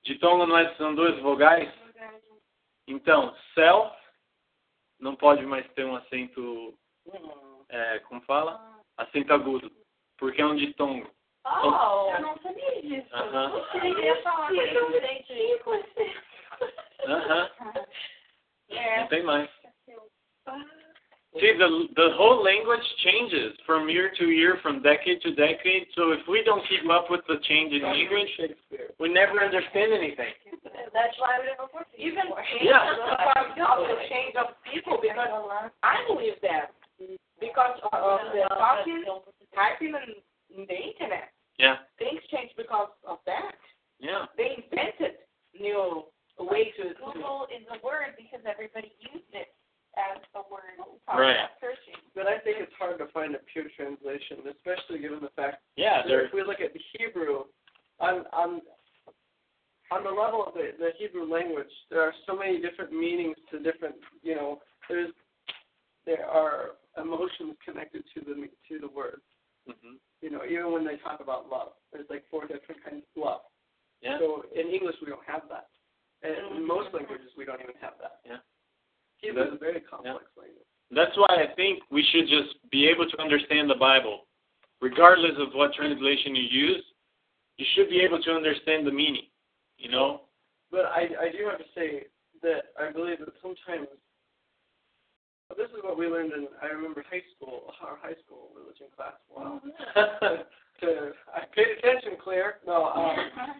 Ditongo não é, são duas vogais? Então, self não pode mais ter um acento, é, como fala? Acento agudo, porque é um ditongo. Oh, eu não sabia disso. Uh-huh. Eu queria falar com gente. Aham. É. Não tem mais. See, the the whole language changes from year to year, from decade to decade. So if we don't keep up with the change in language, we never understand anything. That's why we don't work Even Yeah. of the change of people, because I believe that because of the talking, typing in, in the internet, Yeah. things change because of that. Yeah. They invented new way to. Google is a word because everybody used it as a word. Right. Searching. But I think it's hard to find a pure translation, especially given the fact Yeah. that There. if we look at the Hebrew, on on on the level of the, the Hebrew language, there are so many different meanings to different. You know, there's there are emotions connected to the to the word. Mm-hmm. You know, even when they talk about love, there's like four different kinds of love. Yeah. So in English we don't have that. And in Mm-hmm. most languages we don't even have that. Yeah. Hebrew is a very complex language. That's why I think we should just be able to understand the Bible, regardless of what translation you use. You should be able to understand the meaning. You know. But I I do have to say that I believe that sometimes. This is what we learned in, I remember high school, our high school religion class. Wow. to, I paid attention, Claire. No, um,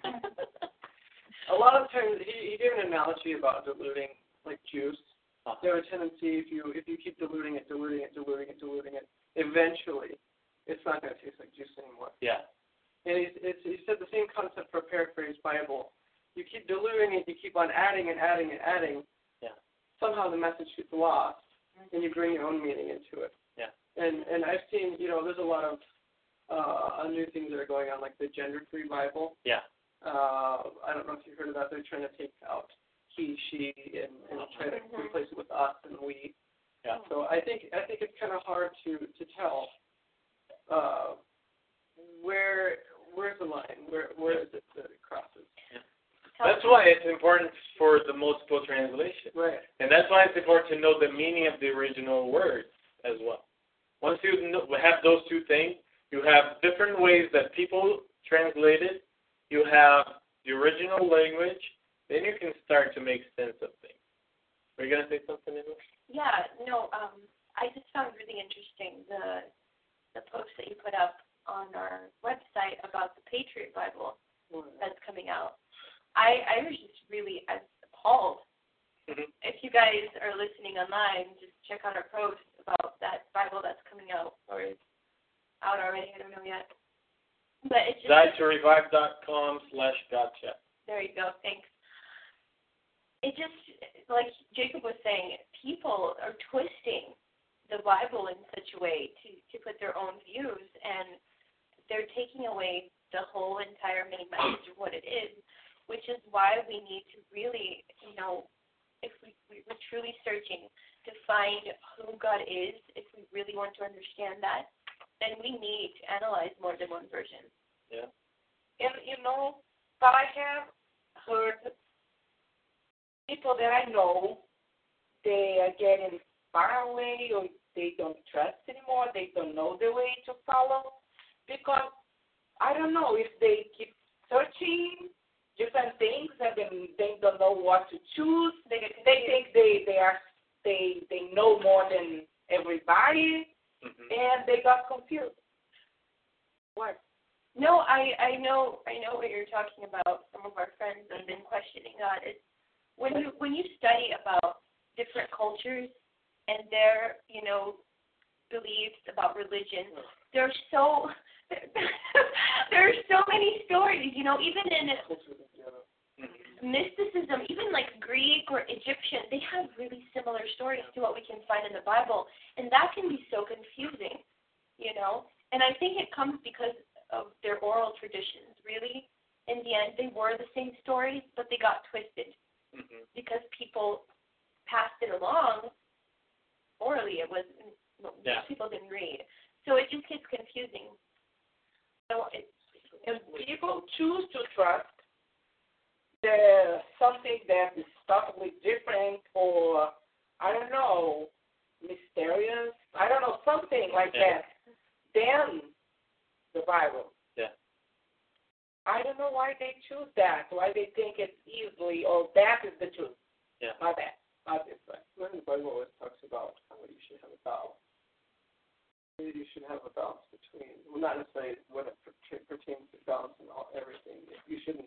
a lot of times he, he gave an analogy about diluting, like juice. They have a tendency, if you if you keep diluting it, diluting it, diluting it, diluting it, eventually it's not going to taste like juice anymore. Yeah. And he, it's, he said the same concept for paraphrased Bible. You keep diluting it, you keep on adding and adding and adding. Yeah. Somehow the message gets lost. And you bring your own meaning into it. Yeah. And and I've seen, you know, there's a lot of uh, new things that are going on, like the gender-free Bible. Yeah. Uh, I don't know if you've heard of that. They're trying to take out he, she, and, and try to Mm-hmm. replace it with us and we. Yeah. So I think I think it's kind of hard to to tell uh, where where's the line, where where is it that it crosses. Yeah. That's why it's important for the multiple translation. Right. And that's why it's important to know the meaning of the original words as well. Once you know, have those two things, you have different ways that people translate it. You have the original language. Then you can start to make sense of things. Are you going to say something, Emma? Yeah, no, um, I just found really interesting the the post that you put up on our website about the Patriot Bible that's coming out. I, I was just really I was appalled. Mm-hmm. If you guys are listening online, just check out our post about that Bible that's coming out, or is out already, I don't know yet. But it's just... died to revive dot com slash gotcha. There you go, thanks. It just, like Jacob was saying, people are twisting the Bible in such a way to, to put their own views, and they're taking away the whole entire main message of what it is. Which is why we need to really, you know, if we, we, we're truly searching to find who God is, if we really want to understand that, then we need to analyze more than one version. Yeah. And, you know, but I have heard people that I know, they are getting far away or they don't trust anymore, they don't know the way to follow, because I don't know if they keep searching different things and then they don't know what to choose. They they think they they are they they know more than everybody, Mm-hmm. and they got confused. What? No, I I know I know what you're talking about. Some of our friends have been questioning God. It's when you when you study about different cultures and their you know beliefs about religion, there's so there are so many stories. You know, even in mysticism, even like Greek or Egyptian, they have really similar stories to what we can find in the Bible, and that can be so confusing, you know. And I think it comes because of their oral traditions. Really, in the end, they were the same stories, but they got twisted Mm-hmm. because people passed it along orally. It was Yeah. people didn't read, so it just gets confusing. So it's And people choose to trust the uh, something that is totally different or, I don't know, mysterious, I don't know, something like Yeah. that, than the Bible. Yeah. I don't know why they choose that, why they think it's easily, or that is the truth. Yeah. My bad. Obviously. Well, the Bible always talks about how you should have a balance. You should have a balance between, well, not necessarily when it pertains to balance and all, everything. You shouldn't,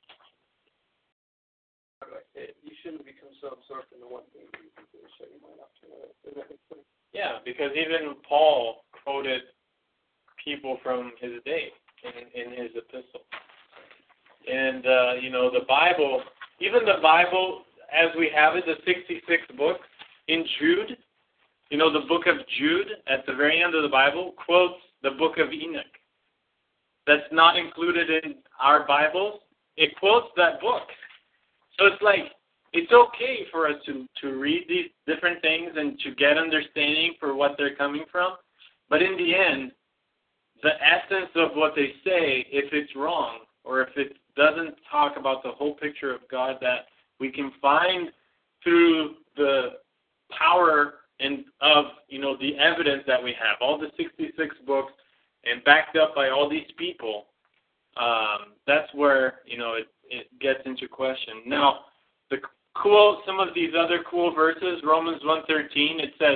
how do I say it? You shouldn't become so absorbed in the one thing that you can really shut your mind off to another. Does that make sense? Yeah, because even Paul quoted people from his day in, in his epistle. And, uh, you know, the Bible, even the Bible, as we have it, the sixty-six books in Jude, you know, the book of Jude at the very end of the Bible quotes the book of Enoch. That's not included in our Bibles. It quotes that book. So it's like, it's okay for us to, to read these different things and to get understanding for what they're coming from. But in the end, the essence of what they say, if it's wrong, or if it doesn't talk about the whole picture of God that we can find through the power and of, you know, the evidence that we have, all the sixty-six books, and backed up by all these people, um, that's where, you know, it, it gets into question. Now, the cool, some of these other cool verses, Romans one thirteen, it says,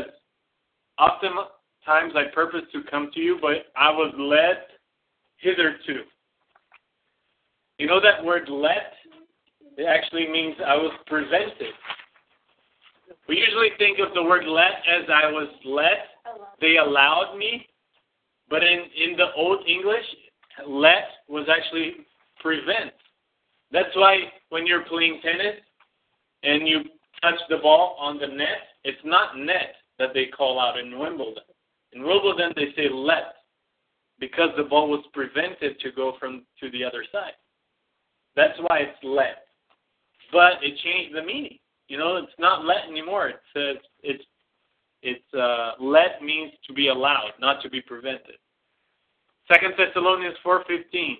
oftentimes I purpose to come to you, but I was led hitherto. You know that word let? It actually means I was prevented. We usually think of the word let as I was let. They allowed me. But in, in the Old English, let was actually prevent. That's why when you're playing tennis and you touch the ball on the net, it's not net that they call out in Wimbledon. In Wimbledon, they say let, because the ball was prevented to go from to the other side. That's why it's let. But it changed the meaning. You know, it's not let anymore. It says it's it's uh, let means to be allowed, not to be prevented. Second Thessalonians four fifteen.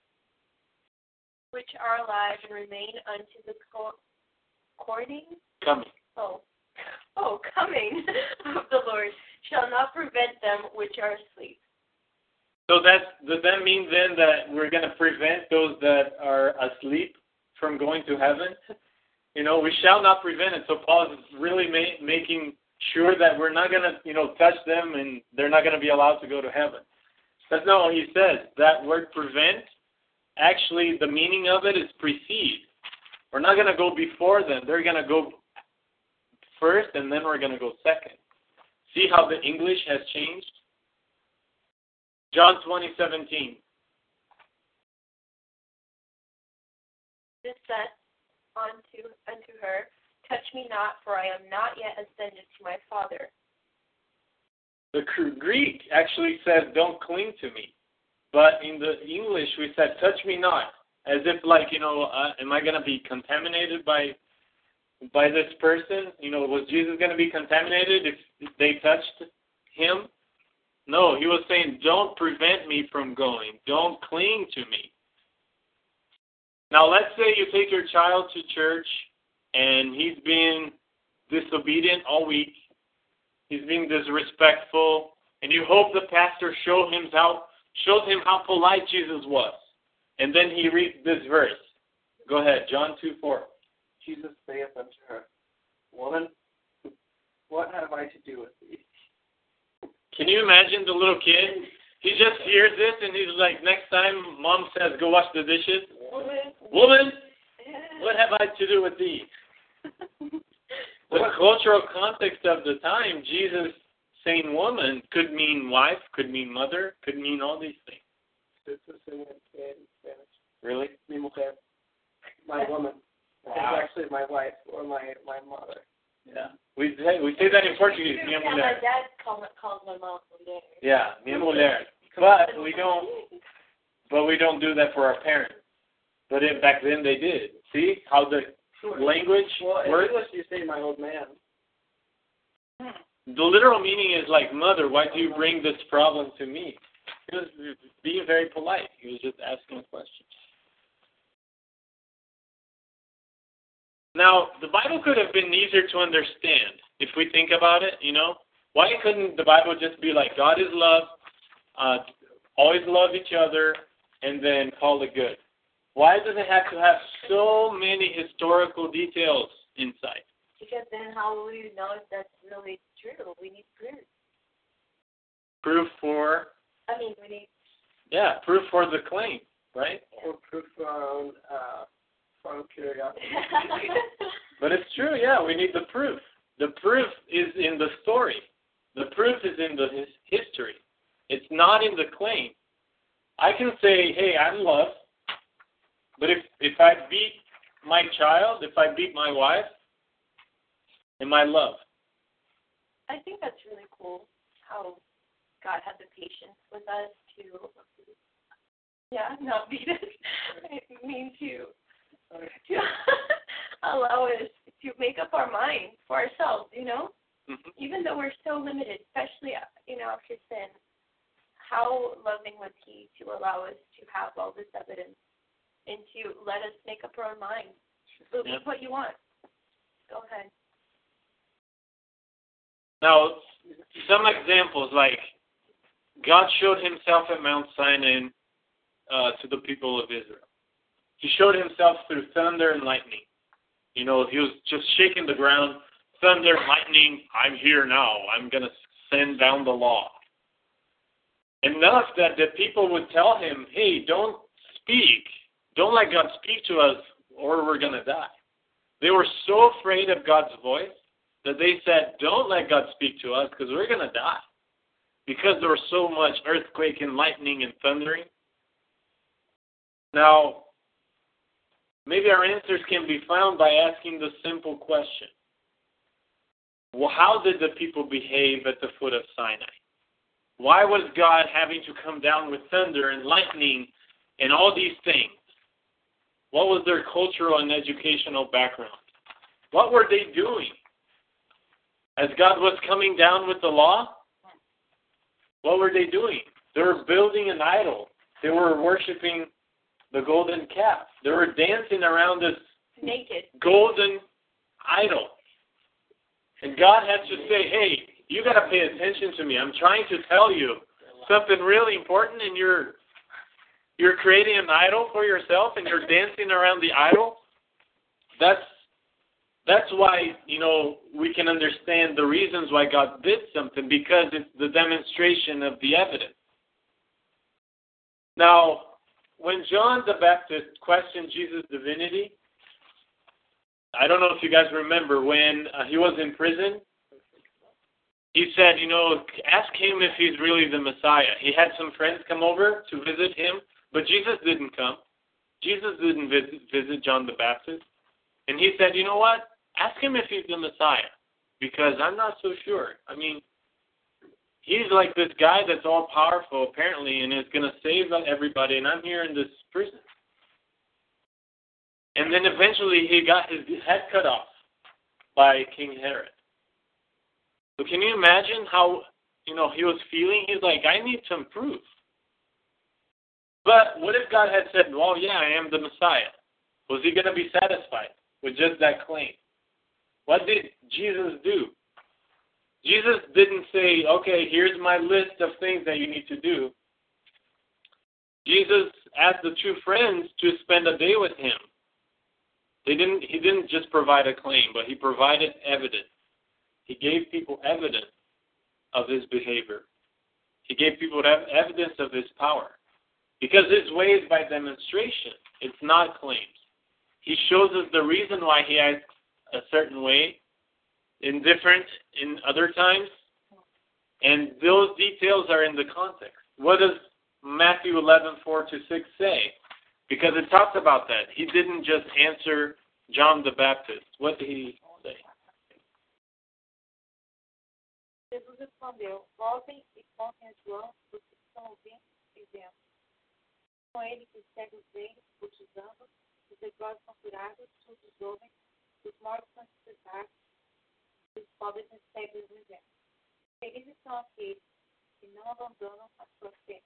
Which are alive and remain unto the co- courting. Coming. Oh, oh, coming of the Lord shall not prevent them which are asleep. So that does that mean then that we're going to prevent those that are asleep from going to heaven? You know, we shall not prevent it. So Paul is really ma- making sure that we're not going to, you know, touch them and they're not going to be allowed to go to heaven. That's not what he says. That word prevent, actually the meaning of it is precede. We're not going to go before them. They're going to go first and then we're going to go second. See how the English has changed? John twenty seventeen. This said unto, unto her, touch me not, for I am not yet ascended to my Father. The Greek actually says, don't cling to me. But in the English, we said, touch me not. As if like, you know, uh, am I going to be contaminated by by this person? You know, was Jesus going to be contaminated if, if they touched him? No, he was saying, don't prevent me from going. Don't cling to me. Now, let's say you take your child to church and he's being disobedient all week. He's being disrespectful, and you hope the pastor show him how, shows him how polite Jesus was. And then he reads this verse. Go ahead, John two four. Jesus saith unto her, Woman, what have I to do with thee? Can you imagine the little kid? He just hears this, and he's like, next time mom says, go wash the dishes. Woman, Woman, what have I to do with thee? The cultural context of the time, Jesus saying woman could mean wife, could mean mother, could mean all these things. This is in Spanish. Really? Mi mujer. My woman. Wow. It's actually my wife or my, my mother. Yeah. We say, we say that in Portuguese, minha yeah, mulher. my dad called, calls my mom mulher. Yeah, minha mulher. But we don't, but we don't do that for our parents. But it, back then they did. See how the language well, in works? English you say my old man. The literal meaning is like, mother, why do you bring this problem to me? He was being very polite. He was just asking a question. Now, the Bible could have been easier to understand if we think about it, you know. Why couldn't the Bible just be like, God is love, uh, always love each other, and then call it good? Why does it have to have so many historical details inside? Because then how will you know if that's really true? We need proof. Proof for? I mean, we need... Yeah, proof for the claim, right? Or proof for our own, uh, for our own curiosity. But it's true, yeah, we need the proof. The proof is in the story. The proof is in the his history. It's not in the claim. I can say, hey, I'm love, but if, if I beat my child, if I beat my wife, am I love? I think that's really cool how God had the patience with us to, yeah, not beat us. I mean to, to allow us to make up our mind for ourselves, you know? Mm-hmm. Even though we're so limited, especially, you know, after sin, how loving was He to allow us to have all this evidence and to let us make up our own mind. Believe yeah. what you want. Go ahead. Now, some examples, like God showed Himself at Mount Sinai uh, to the people of Israel. He showed Himself through thunder and lightning. You know, He was just shaking the ground. Thunder, lightning, I'm here now. I'm going to send down the law. Enough that the people would tell Him, hey, don't speak. Don't let God speak to us or we're going to die. They were so afraid of God's voice that they said, don't let God speak to us because we're going to die. Because there was so much earthquake and lightning and thundering. Now, maybe our answers can be found by asking the simple question. Well, how did the people behave at the foot of Sinai? Why was God having to come down with thunder and lightning and all these things? What was their cultural and educational background? What were they doing? As God was coming down with the law, what were they doing? They were building an idol. They were worshiping the golden calf. They were dancing around this naked golden idol. And God had to say, hey, you got to pay attention to me. I'm trying to tell you something really important, and you're you're creating an idol for yourself, and you're dancing around the idol. That's that's why, you know, we can understand the reasons why God did something, because it's the demonstration of the evidence. Now, when John the Baptist questioned Jesus' divinity, I don't know if you guys remember, when uh, he was in prison, he said, you know, ask him if he's really the Messiah. He had some friends come over to visit him, but Jesus didn't come. Jesus didn't visit, visit John the Baptist. And he said, you know what? Ask him if he's the Messiah, because I'm not so sure. I mean, he's like this guy that's all powerful, apparently, and is going to save everybody, and I'm here in this prison. And then eventually he got his head cut off by King Herod. So can you imagine how, you know, he was feeling? He's like, I need some proof. But what if God had said, well, yeah, I am the Messiah? Was he going to be satisfied with just that claim? What did Jesus do? Jesus didn't say, okay, here's my list of things that you need to do. Jesus asked the two friends to spend a day with him. They didn't. He didn't just provide a claim, but he provided evidence. He gave people evidence of his behavior. He gave people evidence of his power. Because his way is by demonstration. It's not claims. He shows us the reason why he acts a certain way, indifferent in other times, and those details are in the context. What does Matthew eleven, four to six say? Because it talks about that. He didn't just answer John the Baptist. What did he say? Jesus respondeu, voltem e contem a João do que estão ouvindo e vendo. Com ele que os cegos veem, os pisando, os leprosos são curados, surdos ouvem, os mortos são despertados, os pobres recebem os exemplos. Felizes são aqueles que não abandonam a sua fé.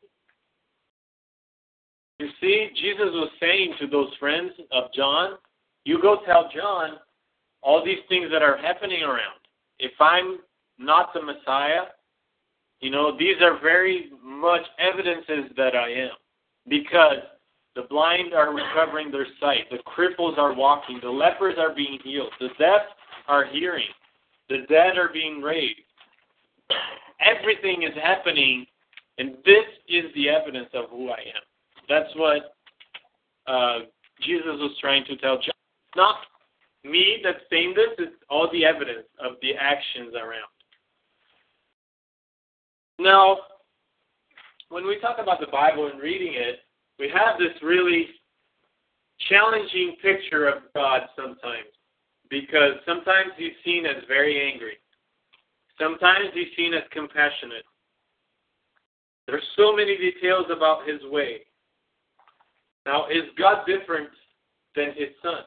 You see, Jesus was saying to those friends of John, you go tell John all these things that are happening around. If I'm not the Messiah, you know, these are very much evidences that I am. Because the blind are recovering their sight. The cripples are walking. The lepers are being healed. The deaf are hearing. The dead are being raised. Everything is happening, and this is the evidence of who I am. That's what uh, Jesus was trying to tell John. It's not me that's saying this, it's all the evidence of the actions around. Now, when we talk about the Bible and reading it, we have this really challenging picture of God sometimes, because sometimes he's seen as very angry. Sometimes he's seen as compassionate. There's so many details about his way. Now, is God different than his son?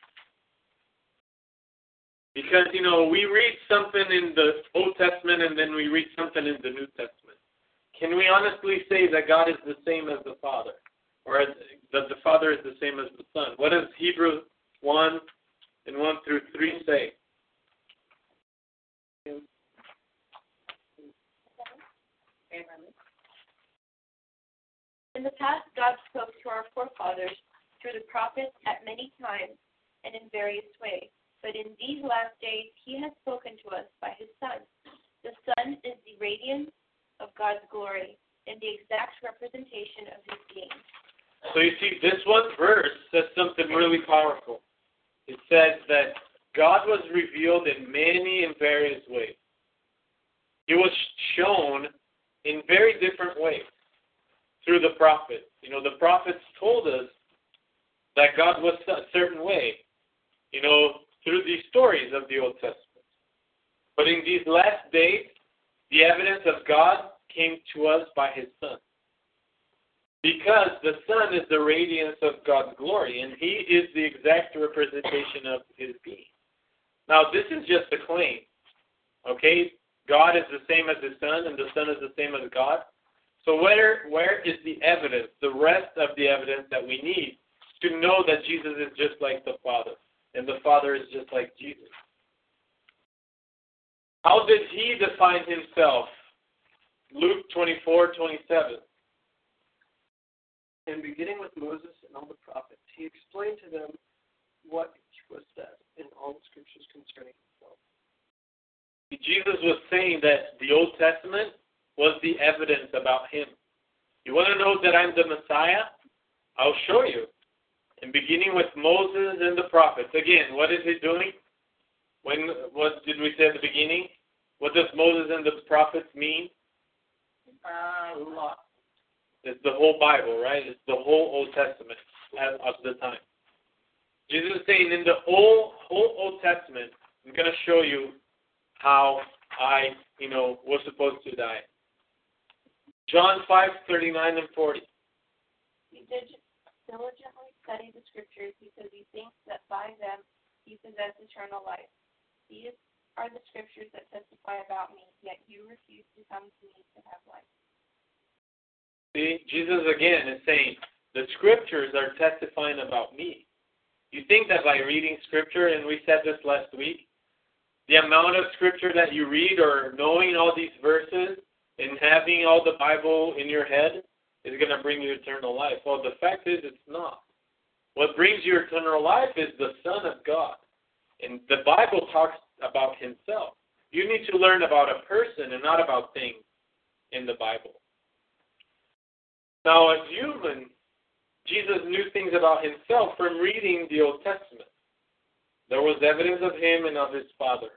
Because, you know, we read something in the Old Testament and then we read something in the New Testament. Can we honestly say that God is the same as the Father? Or that the Father is the same as the Son? What does Hebrews one and one through three say? In the past, God spoke to our forefathers through the prophets at many times and in various ways. But in these last days, he has spoken to us by his Son. The Son is the radiance of God's glory and the exact representation of his being. So you see, this one verse says something really powerful. It says that God was revealed in many and various ways. He was shown in very different ways through the prophets. You know, the prophets told us that God was a certain way, you know, through these stories of the Old Testament. But in these last days, the evidence of God came to us by his Son. Because the Son is the radiance of God's glory, and he is the exact representation of his being. Now, this is just a claim, okay? God is the same as the Son, and the Son is the same as God. So where where is the evidence, the rest of the evidence that we need to know that Jesus is just like the Father, and the Father is just like Jesus? How did he define himself? Luke twenty-four twenty-seven. And beginning with Moses and all the prophets, he explained to them what was said in all the scriptures concerning himself. Jesus was saying that the Old Testament was the evidence about him. You want to know that I'm the Messiah? I'll show you. And beginning with Moses and the prophets. Again, what is he doing? When what did we say at the beginning? What does Moses and the prophets mean? Uh, law. It's the whole Bible, right? It's the whole Old Testament of the time. Jesus is saying in the whole, whole Old Testament, I'm going to show you how I, you know, was supposed to die. John five thirty-nine and forty. You diligently study the scriptures because you think that by them you possess eternal life. These are the scriptures that testify about me, yet you refuse to come to me to have life. See, Jesus again is saying, the scriptures are testifying about me. You think that by reading scripture, and we said this last week, the amount of scripture that you read or knowing all these verses and having all the Bible in your head is going to bring you eternal life. Well, the fact is it's not. What brings you eternal life is the Son of God. And the Bible talks about himself. You need to learn about a person and not about things in the Bible. Now, as human, Jesus knew things about himself from reading the Old Testament. There was evidence of him and of his Father.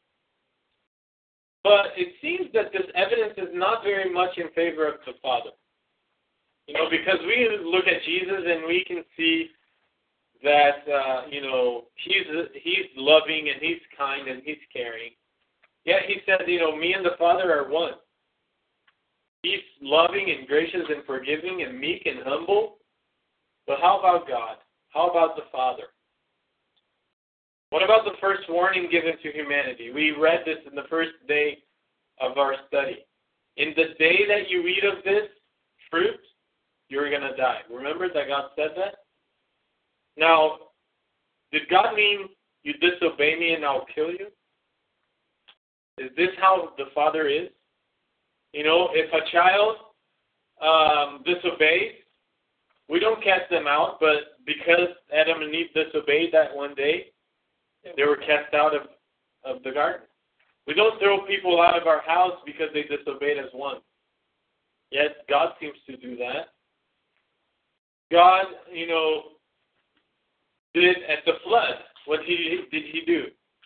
But it seems that this evidence is not very much in favor of the Father. You know, because we look at Jesus and we can see that, uh, you know, he's he's loving and he's kind and he's caring. Yet he said, you know, me and the Father are one. He's loving and gracious and forgiving and meek and humble. But how about God? How about the Father? What about the first warning given to humanity? We read this in the first day of our study. In the day that you eat of this fruit, you're going to die. Remember that God said that? Now, did God mean You disobey me and I'll kill you? Is this how the Father is? You know, if a child um, disobeys, we don't cast them out, but because Adam and Eve disobeyed that one day, they were cast out of, of the garden. We don't throw people out of our house because they disobeyed us once. Yet God seems to do that. God, you know, did at the flood, what he, did he do?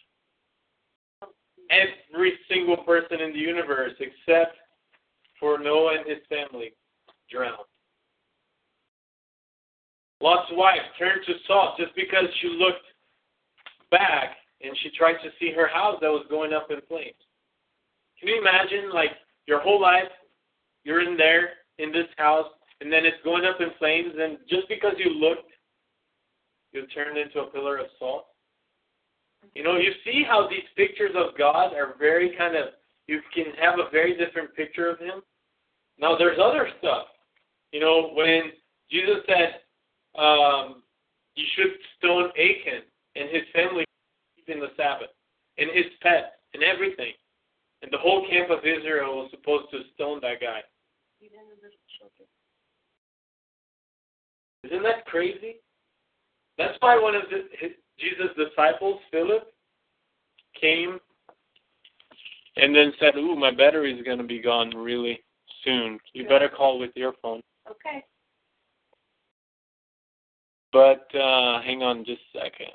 Every single person in the universe except for Noah and his family drowned. Lot's wife turned to salt just because she looked back and she tried to see her house that was going up in flames. Can you imagine, like, your whole life, you're in there, in this house, and then it's going up in flames, and just because you looked, you turned into a pillar of salt? You know, you see how these pictures of God are very kind of, you can have a very different picture of Him. Now, there's other stuff. You know, when Jesus said, um, you should stone Achan and his family in the Sabbath, and his pets, and everything. And the whole camp of Israel was supposed to stone that guy. Even the little children. Isn't that crazy? That's why one of the, his, Jesus' disciples, Philip, came and then said, ooh, my battery's going to be gone really soon. You better call with your phone. Okay. But uh, hang on just a second.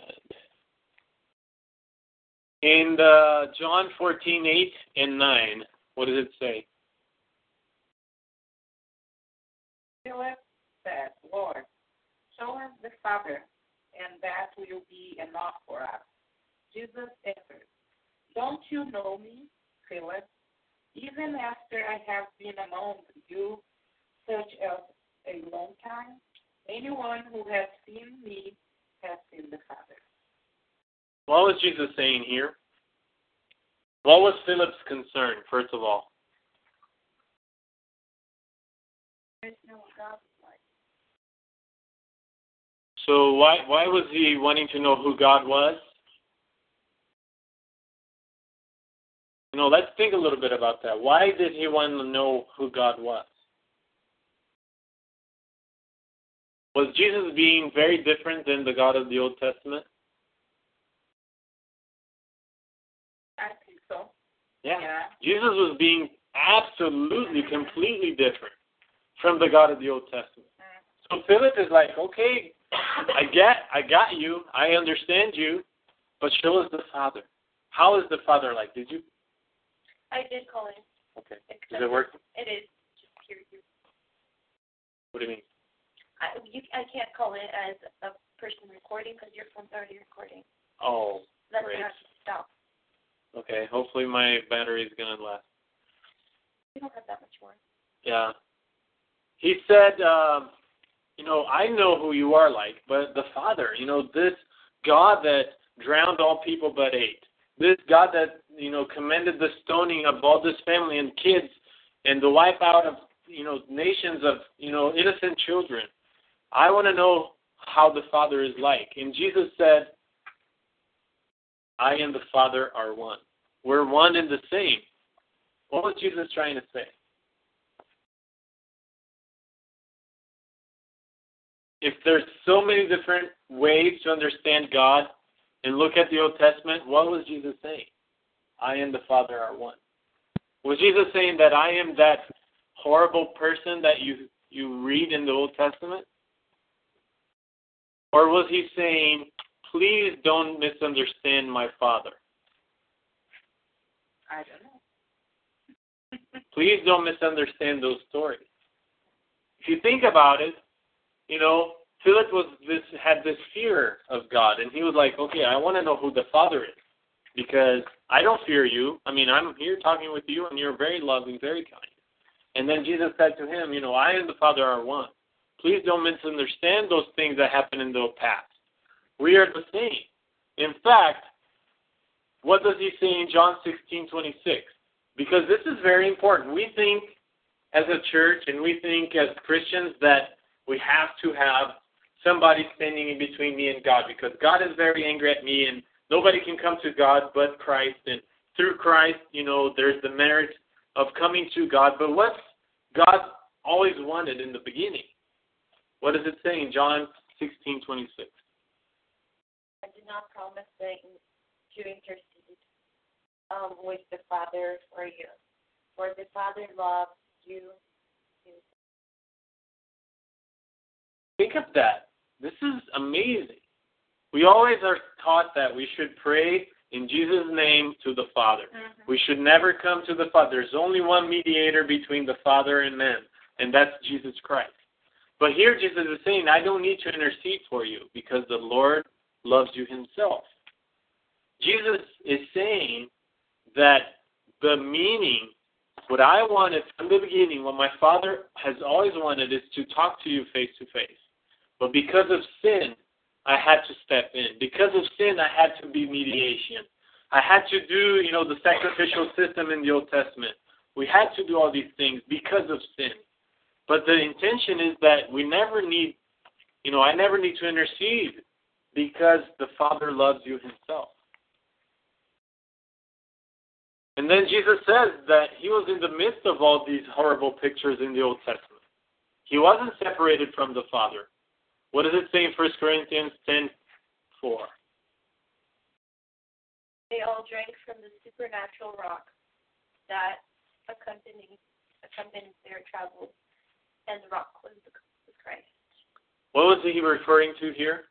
In uh, John fourteen, eight and nine, what does it say? Philip said, Lord, show us the Father, and that will be enough for us. Jesus answered, don't you know me, Philip? Even after I have been among you such as a long time, anyone who has seen me has seen the Father. What was Jesus saying here? What was Philip's concern, first of all? There's no God like. So why why was he wanting to know who God was? You know, let's think a little bit about that. Why did he want to know who God was? Was Jesus being very different than the God of the Old Testament? I think so. Yeah. Yeah. Jesus was being absolutely, completely different from the God of the Old Testament. So Philip is like, okay, I get, I got you, I understand you, but show us the Father. How is the Father like? Did you? I did call in. Okay. Except Is it working? It is. Just hear you. What do you mean? I, you, I can't call in as a person recording because your phone's already recording. Oh, That's great. not to stop. Okay, hopefully my battery is going to last. We don't have that much more. Yeah. He said, um, you know, I know who you are like, but the Father, you know, this God that drowned all people but ate, this God that, you know, commanded the stoning of all this family and kids and the wipe out of, you know, nations of, you know, innocent children. I want to know how the Father is like. And Jesus said, I and the Father are one. We're one and the same. What was Jesus trying to say? If there's so many different ways to understand God and look at the Old Testament, what was Jesus saying? I and the Father are one. Was Jesus saying that I am that horrible person that you, you read in the Old Testament? Or was he saying, please don't misunderstand my Father? I don't know. Please don't misunderstand those stories. If you think about it, you know, Philip was this had this fear of God, and he was like, okay, I want to know who the Father is, because I don't fear you. I mean, I'm here talking with you, and you're very loving, very kind. And then Jesus said to him, you know, I and the Father are one. Please don't misunderstand those things that happened in the past. We are the same. In fact, what does he say in John sixteen twenty-six? Because this is very important. We think as a church and we think as Christians that we have to have somebody standing in between me and God, because God is very angry at me and nobody can come to God but Christ. And through Christ, you know, there's the merit of coming to God. But what's God always wanted in the beginning? What does it say in John sixteen twenty-six? I did not promise that to intercede um, with the Father for you, for the Father loves you. Think of that. This is amazing. We always are taught that we should pray in Jesus' name to the Father. Mm-hmm. We should never come to the Father. There's only one mediator between the Father and man, and that's Jesus Christ. But here Jesus is saying, I don't need to intercede for you because the Lord loves you himself. Jesus is saying that the meaning, what I wanted from the beginning, what my Father has always wanted is to talk to you face to face. But because of sin, I had to step in. Because of sin, I had to be mediation. I had to do, you know, the sacrificial system in the Old Testament. We had to do all these things because of sin. But the intention is that we never need, you know, I never need to intercede because the Father loves you himself. And then Jesus says that he was in the midst of all these horrible pictures in the Old Testament. He wasn't separated from the Father. What does it say in First Corinthians ten four? They all drank from the supernatural rock that accompanied, accompanied their travels, and the rock was Christ. What was he referring to here?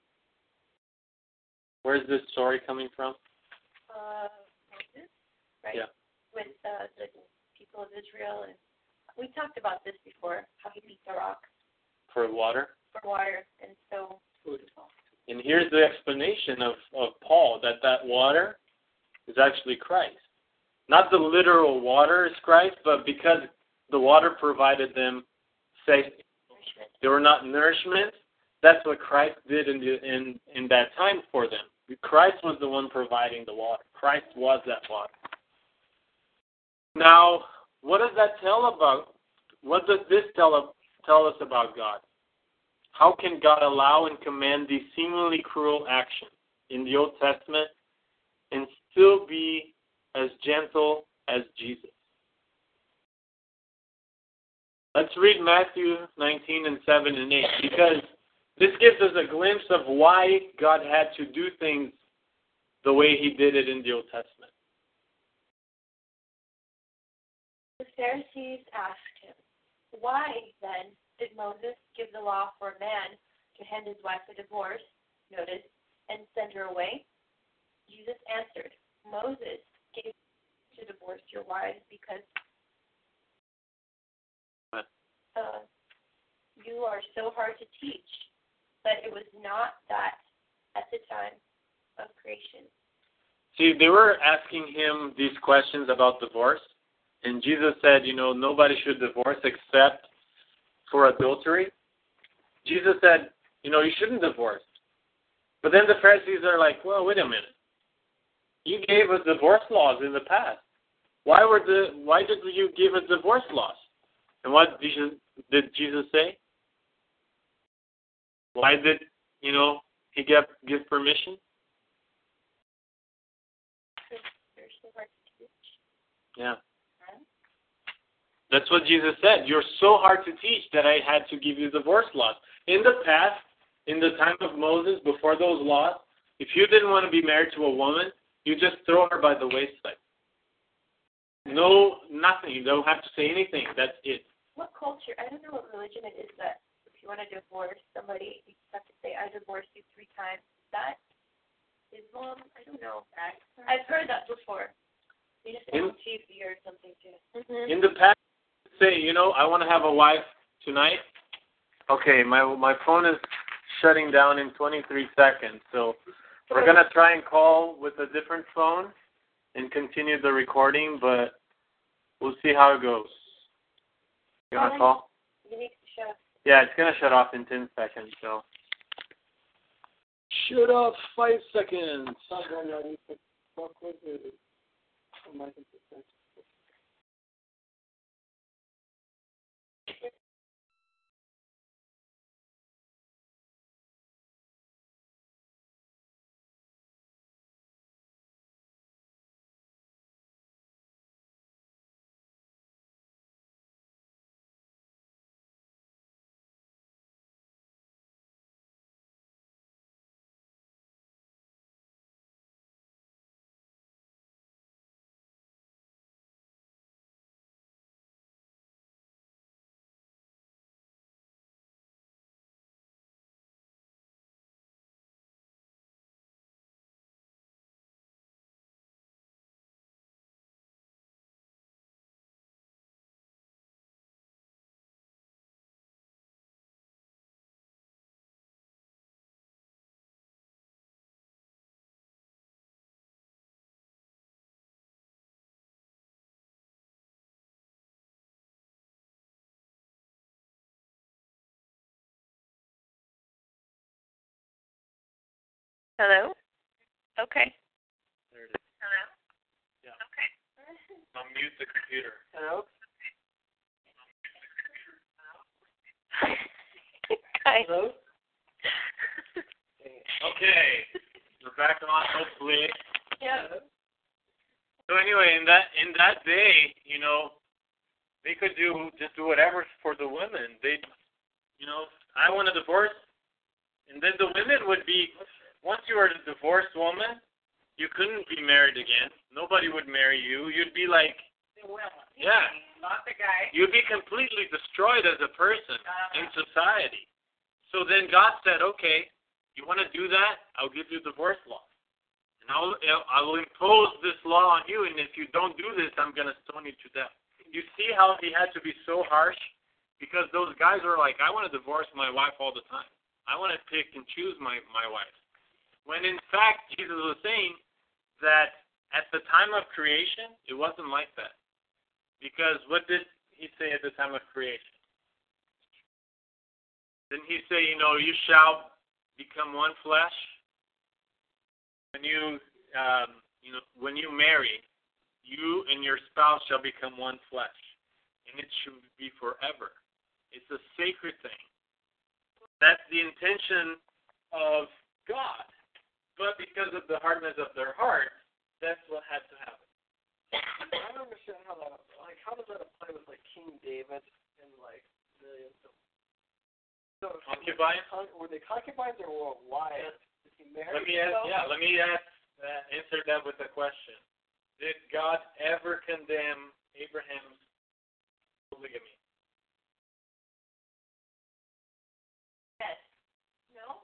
Where's this story coming from? Uh, Moses, right? Yeah. With uh, the people of Israel. And we talked about this before, how he beat the rock. For water? For water. And so... And here's the explanation of, of Paul, that that water is actually Christ. Not the literal water is Christ, but because the water provided them safety. They were not nourishment. That's what Christ did in, the, in, in that time for them. Christ was the one providing the water. Christ was that water. Now, what does that tell about? What does this tell, tell us about God? How can God allow and command these seemingly cruel actions in the Old Testament and still be as gentle as Jesus? Let's read Matthew nineteen and seven and eight, because this gives us a glimpse of why God had to do things the way he did it in the Old Testament. The Pharisees asked him, "Why, then, did Moses give the law for a man to hand his wife a divorce, notice, and send her away?" Jesus answered, "Moses gave you to divorce your wives because uh, you are so hard to teach, but it was not that at the time of creation." See, they were asking him these questions about divorce, and Jesus said, you know, nobody should divorce except for adultery. Jesus said, you know, you shouldn't divorce. But then the Pharisees are like, well, wait a minute. You gave us divorce laws in the past. Why were the why did you give us divorce laws? And what did Jesus, did Jesus say? Why did, you know, he give, give permission? Yeah. That's what Jesus said. You're so hard to teach that I had to give you divorce laws. In the past, in the time of Moses, before those laws, if you didn't want to be married to a woman, you just throw her by the wayside. No, nothing. You don't have to say anything. That's it. What culture? I don't know what religion it is that if you want to divorce somebody, you have to say, "I divorced you three times." Is that Islam? I don't know. I've heard that before. You just on T V or something too. Mm-hmm. In the past, say, you know, I want to have a wife tonight. Okay, my my phone is shutting down in twenty-three seconds, so we're going to try and call with a different phone and continue the recording, but we'll see how it goes. You want to call? You need to shut. Yeah, it's going to shut off in ten seconds, so. Shut off five seconds. Hello? Okay. There it is. Hello? Yeah. Okay. I'll mute the computer. Hello? Guys. Hello? Okay. We're back on, hopefully. Yeah. So anyway, in that in that day, you know, they could do just do whatever for the women. They, you know, I want a divorce, and then the women would be, once you were a divorced woman, you couldn't be married again. Nobody would marry you. You'd be like, yeah, Not the guy. you'd be completely destroyed as a person in society. So then God said, okay, you want to do that? I'll give you divorce law. And I'll, I will impose this law on you, and if you don't do this, I'm going to stone you to death. You see how he had to be so harsh? Because those guys are like, I want to divorce my wife all the time. I want to pick and choose my, my wife. When in fact, Jesus was saying that at the time of creation, it wasn't like that. Because what did he say at the time of creation? Didn't he say, you know, you shall become one flesh? When you, um, you know, when you marry, you and your spouse shall become one flesh, and it should be forever. It's a sacred thing. That's the intention of God. But because of the hardness of their heart, that's what had to happen. I don't understand how that, like, how does that apply with, like, King David and, like, millions of... So, Concubines? Were they concubines or were wives? Is he married? Let me ask, yeah, let me ask, uh, answer that with a question. Did God ever condemn Abraham's polygamy? Yes. No?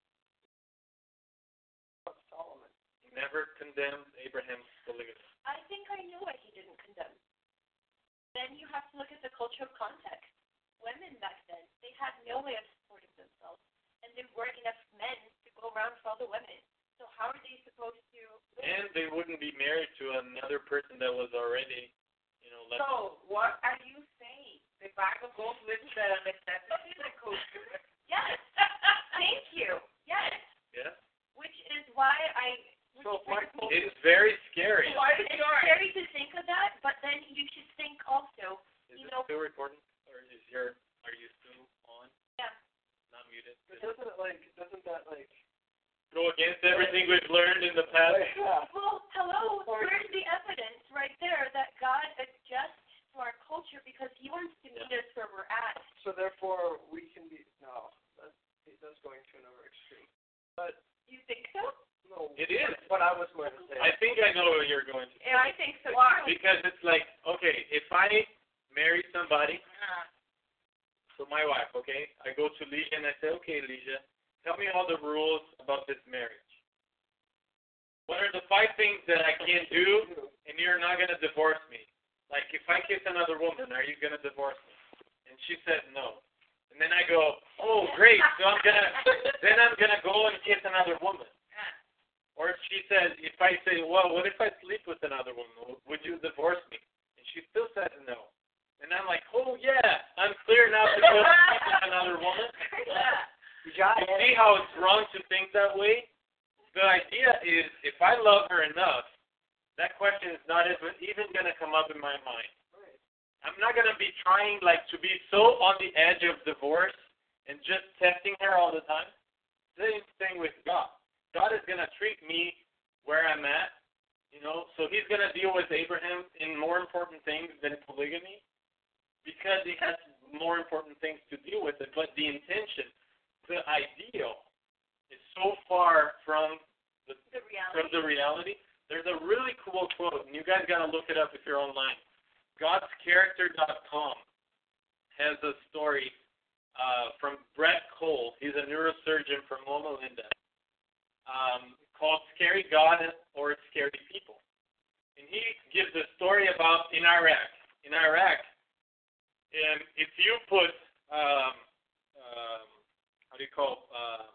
Solomon. He never condemned Abraham's polygamy. I think I know what he didn't condemn. Then you have to look at the culture of context. Women back then, they had no way of supporting themselves, and there weren't enough men to go around for all the women. So how are they supposed to? And they wouldn't be married to another person that was already, you know, left. So, what are you saying? The Bible goes with the necessity that goes with it. Yes. Thank you. Yes. Yeah. Which is why I. Which So, my brings me- It's very scary. Why It's is yours? scary to think of that, but then you should think also. Is You it know- still recording? Or is your, are you still on? Yeah. Not muted? But doesn't it, like, doesn't that, like... Go against everything we've learned in the past. Like, yeah. Well, hello. Or- Where's the evidence right there that God adjusts to our culture because He wants to meet us where we're at? So, therefore, we can be... No, that's, that's going to another extreme. But, You think so? no. It is. What I was going to say. I think I know where you're going to. Yeah, I think so. Why? Because it's like, okay, if I marry somebody, Uh, so my wife, okay, I go to Leisha and I say, okay, Leisha, tell me all the rules about this marriage. What are the five things that I can't do and you're not going to divorce me? Like, if I kiss another woman, are you going to divorce me? And she said no. And then I go, oh, great, so I'm going to, then I'm going to go and kiss another woman. Or if she says, if I say, well, what if I sleep with another woman? Would you divorce me? And she still says no. And I'm like, oh, yeah, I'm clear now to go sleep with another woman. You see how it's wrong to think that way? The idea is, if I love her enough, that question is not even going to come up in my mind. I'm not going to be trying, like, to be so on the edge of divorce and just testing her all the time. Same thing with God. God is going to treat me where I'm at, you know, so He's going to deal with Abraham in more important things than polygamy because He has more important things to deal with it. But the intention, the ideal, is so far from the, The reality. from the reality. There's a really cool quote, and you guys got to look it up if you're online. Gods Character dot com has a story uh, from Brett Cole. He's a neurosurgeon from Loma Linda, um, called Scary God or Scary People. And he gives a story about in Iraq. In Iraq, and if you put, um, um, how do you call um,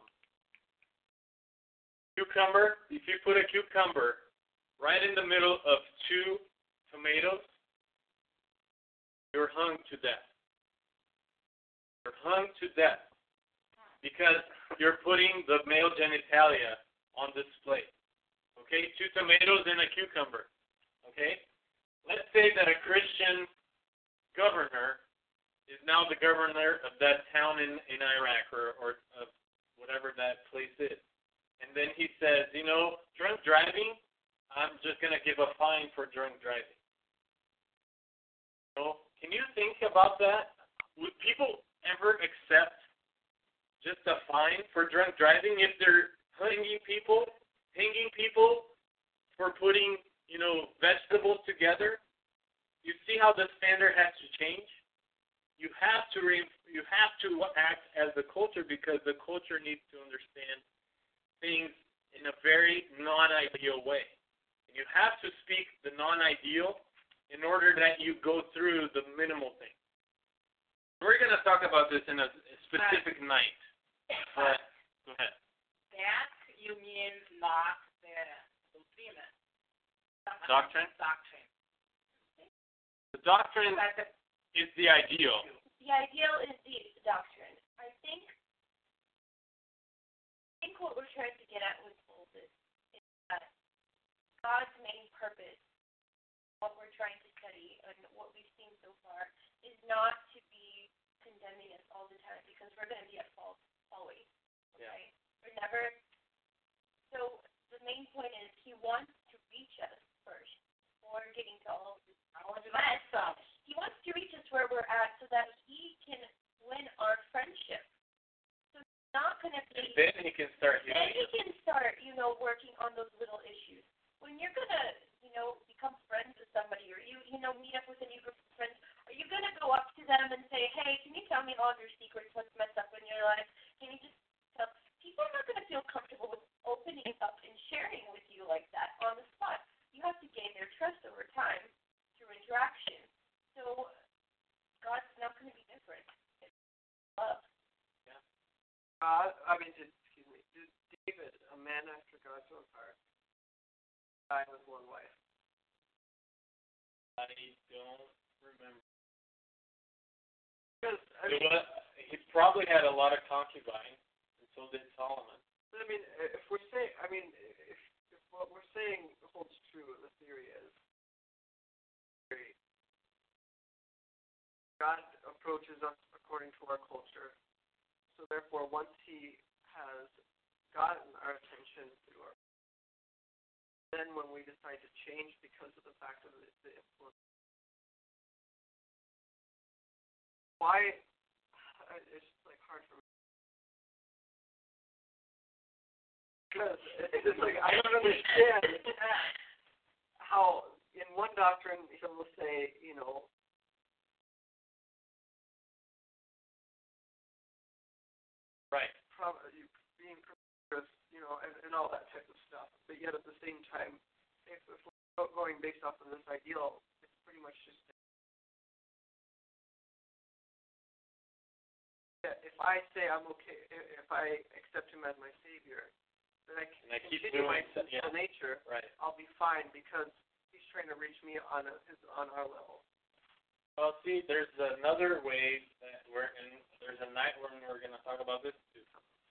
cucumber, if you put a cucumber right in the middle of two tomatoes, you're hung to death. You're hung to death because you're putting the male genitalia on display. Okay, two tomatoes and a cucumber. Okay, let's say that a Christian governor is now the governor of that town in, in Iraq or, or of whatever that place is. And then he says, you know, drunk driving, I'm just going to give a fine for drunk driving. So, can you think about that? Would people ever accept just a fine for drunk driving if they're hanging people, hanging people for putting, you know, vegetables together? You see how the standard has to change? You have to re- you have to act as the culture because the culture needs to understand things in a very non-ideal way. And you have to speak the non-ideal in order that you go through the minimal thing. We're going to talk about this in a specific uh, night. But go ahead. That you mean not the doctrine. Doctrine? Doctrine. The doctrine is the ideal. The ideal is the doctrine. I think, I think what we're trying to get at with Moses is that God's main purpose, what we're trying to study and what we've seen so far, is not to be condemning us all the time because we're going to be at fault always. Okay? Yeah. We're never. So the main point is he wants to reach us first before getting to all of this. Stuff. He wants to reach us where we're at so that he can win our friendship. So it's not going to be. And then he can start. Then he can start, you know, working on those little issues. When you're going to, you know, become friends with somebody or you, you know, meet up with a new group of friends, are you going to go up to them and say, hey, can you tell me all of your secrets, what's messed up in your life? Can you just tell? People are not going to feel comfortable with opening up and sharing with you like that on the spot. You have to gain their trust over time through interaction. So God's not going to be different. It's love. Yeah. God, I mean, did, excuse me, did David, a man after God's own heart, die with one wife? I don't remember. Because, I mean, was, he probably had a lot of concubines, and so did Solomon. I mean, if we're saying, I mean, if, if what we're saying holds true, the theory is, God approaches us according to our culture. So therefore, once he has gotten our attention through our, then when we decide to change because of the fact of the, the influence, why, it's like hard for me. Because it's like, I don't understand how in one doctrine he'll say, you know, right, being promiscuous, you know, and, and all that type of stuff. But yet at the same time, if, if we're going based off of this ideal, it's pretty much just that if I say I'm okay, if I accept him as my savior, then I can I continue my sinful yeah. nature. Right. I'll be fine because he's trying to reach me on a, his, on our level. Well, see, there's another way that we're in. There's a night when we're going to talk about this too.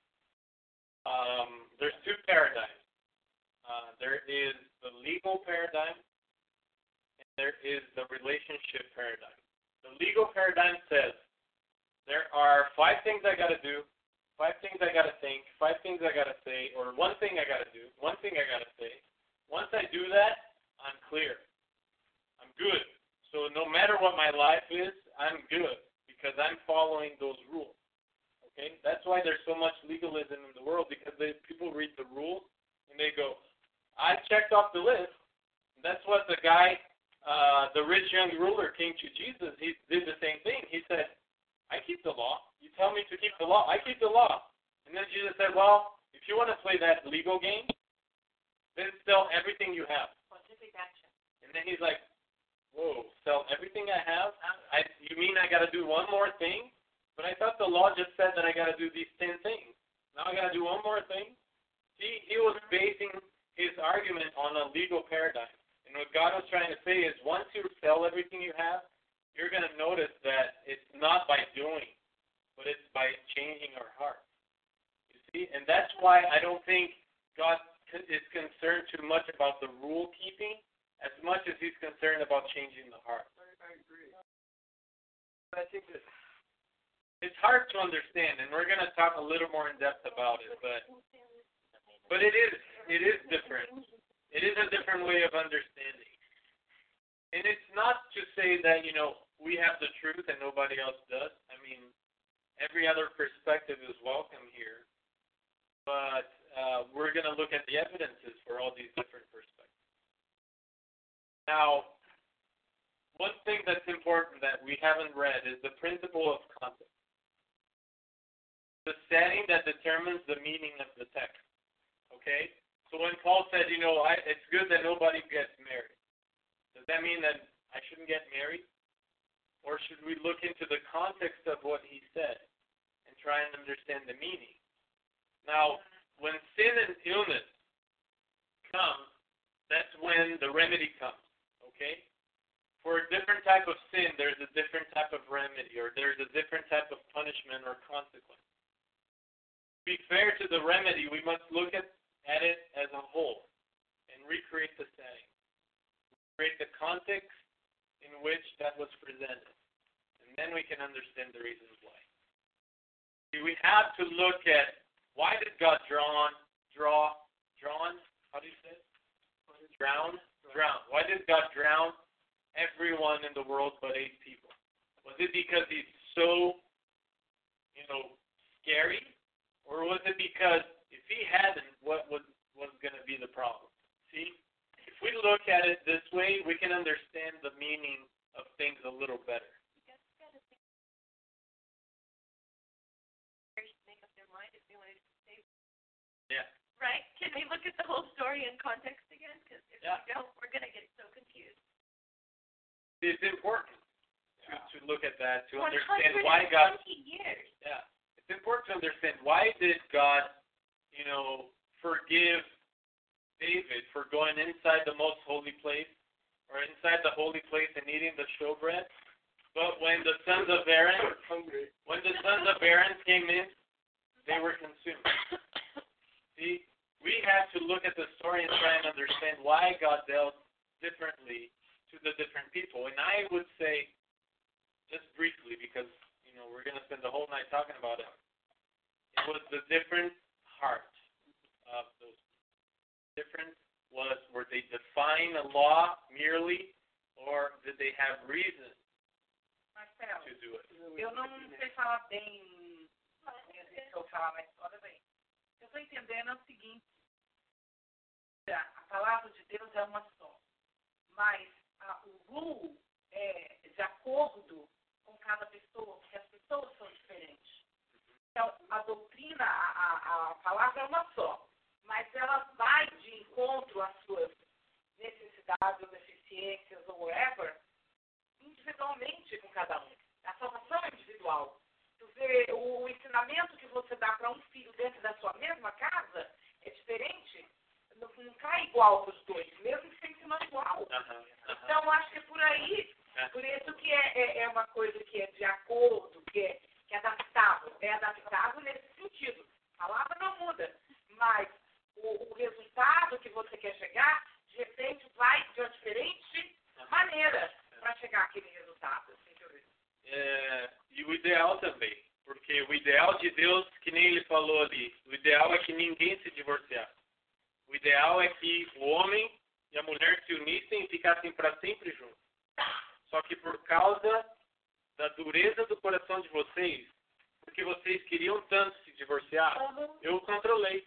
Um, there's two paradigms. Uh, there is the legal paradigm, and there is the relationship paradigm. The legal paradigm says there are five things I got to do, five things I got to think, five things I got to say, or one thing I got to do, one thing I got to say. Once I do that, I'm clear. I'm good. So no matter what my life is, I'm good because I'm following those rules. Okay? That's why there's so much legalism in the world because they, people read the rules and they go, I checked off the list. And that's what the guy, uh, the rich young ruler came to Jesus. He did the same thing. He said, I keep the law. You tell me to keep the law. I keep the law. And then Jesus said, well, if you want to play that legal game, then sell everything you have. Specific action. And then he's like, whoa, sell everything I have? I, you mean I got to do one more thing? But I thought the law just said that I got to do these ten things. Now I got to do one more thing? See, he was basing his argument on a legal paradigm. And what God was trying to say is once you sell everything you have, you're going to notice that it's not by doing, but it's by changing our heart. You see? And that's why I don't think God is concerned too much about the rule keeping as much as he's concerned about changing the heart. I, I agree. But I think that it's hard to understand, and we're going to talk a little more in depth about it, but but it is it is different. It is a different way of understanding. And it's not to say that, you know, we have the truth and nobody else does. I mean, every other perspective is welcome here. But uh, we're going to look at the evidences for all these different perspectives. Now, one thing that's important that we haven't read is the principle of context. The setting that determines the meaning of the text. Okay? So when Paul said, you know, I, it's good that nobody gets married, does that mean that I shouldn't get married? Or should we look into the context of what he said and try and understand the meaning? Now, when sin and illness come, that's when the remedy comes. Okay? For a different type of sin, there's a different type of remedy, or there's a different type of punishment or consequence. To be fair to the remedy, we must look at, at it as a whole and recreate the setting. Create the context in which that was presented. And then we can understand the reasons why. See, we have to look at why did God draw, draw, drawn, how do you say it? Drown? Drown. Why did God drown everyone in the world but eight people? Was it because he's so, you know, scary? Or was it because if he hadn't, what was, was going to be the problem? See? If we look at it this way, we can understand the meaning of things a little better. Yeah. Right? Can we look at the whole story in context again? Because if Yeah. we don't, we're going to get so confused. It's important to, to look at that, to one understand hundred why God... years. Yeah. It's important to understand why did God, you know, forgive David for going inside the most holy place, or inside the holy place and eating the showbread. But when the sons of Aaron, when the sons of Aaron came in, they were consumed. See, we have to look at the story and try and understand why God dealt differently to the different people. And I would say, just briefly, because you know we're going to spend the whole night talking about it, it was the different heart of those people. Different was, were they defying the law merely, or did they have reason Marcelo, to do it? eu não sei falar bem, se eu falar, mas olha bem. Eu estou entendendo é o seguinte, a palavra de Deus é uma só, mas a, o rule é de acordo com cada pessoa, porque as pessoas são diferentes. Então, a doutrina, a, a, a palavra é uma só, mas ela vai de encontro às suas necessidades ou deficiências ou whatever, individualmente com cada um. A salvação é individual. Tu vê, o, o ensinamento que você dá para um filho dentro da sua mesma casa é diferente, não, não cai igual para os dois, mesmo que você ensinando igual. Uh-huh, uh-huh. Então, acho que é por aí, por isso que é, é, é uma coisa que é de acordo, que é, que é adaptável. É adaptável nesse sentido. A palavra não muda, mas o, o resultado que você quer chegar, de repente, vai de uma diferente maneira para chegar àquele resultado. Assim, é, e o ideal também, porque o ideal de Deus, que nem ele falou ali, o ideal é que ninguém se divorciasse. O ideal é que o homem e a mulher se unissem e ficassem para sempre juntos. Só que por causa da dureza do coração de vocês, porque vocês queriam tanto se divorciar, eu controlei.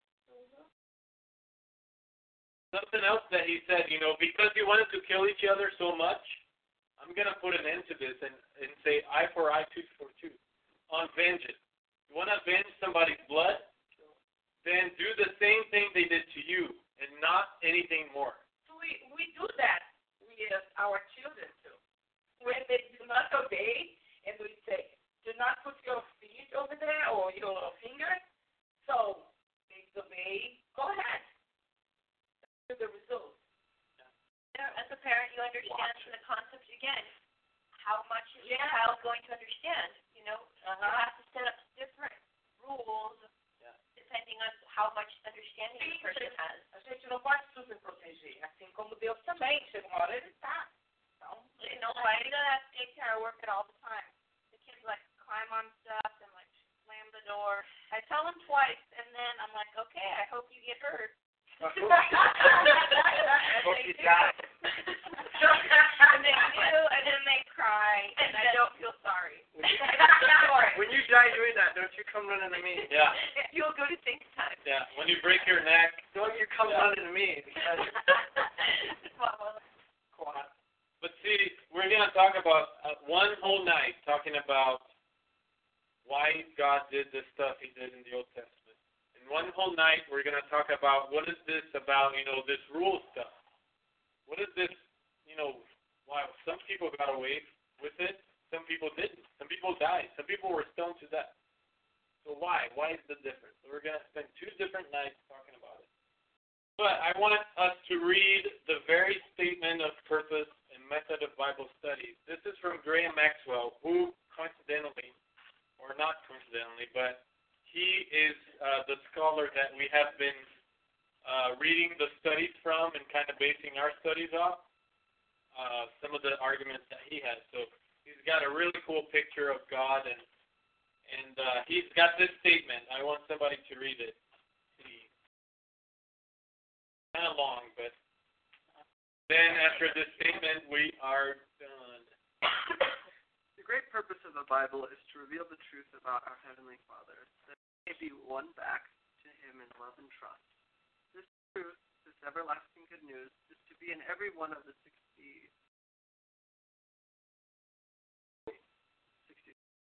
Something else that he said, you know, because you wanted to kill each other so much, I'm going to put an end to this and, and say eye for eye, tooth for tooth. On vengeance. You want to avenge somebody's blood? Then do the same thing they did to you and not anything more. So we, we do that with our children too. When they do not obey, and we say, do not put your feet over there or your finger. So they disobey, go ahead. That's the result. As a parent, you understand the concept again. How much is Yeah. your child going to understand? You know, Uh-huh. you have to set up different rules Yeah. depending depending on how much understanding the person has. A gente não pode super proteger, assim como Deus também. Chega uma hora ele tá. Então, You know, why do that daycare work it all the time? The kids like climb on stuff and like slam the door. I tell them twice, and then I'm like, okay, I hope you get hurt. Hope and you die. and they do, and then they cry, and I don't feel sorry. When you die doing that, don't you come running to me. Yeah, You'll go to think time. yeah. When you break your neck, Don't you come Yeah. running to me. Because quiet. but see, we're going to talk about uh, one whole night talking about why God did the stuff He did in the Old Testament. And one whole night we're going to talk about what is this about, you know, this rule stuff. What is this, you know, wow, some people got away with it, some people didn't. Some people died. Some people were stoned to death. So why? Why is the difference? So we're going to spend two different nights talking about it. But I want us to read the very statement of purpose and method of Bible study. This is from Graham Maxwell, who coincidentally, or not coincidentally, but he is uh, the scholar that we have been uh, reading the studies from and kind of basing our studies off, uh, some of the arguments that he has. So he's got a really cool picture of God, and and uh, he's got this statement. I want somebody to read it. See. Kind of long, but then after this statement, we are done. The great purpose of the Bible is to reveal the truth about our Heavenly Father, that we may be won back to Him in love and trust. This truth, this everlasting good news, is to be in every one of the sixty, sixty.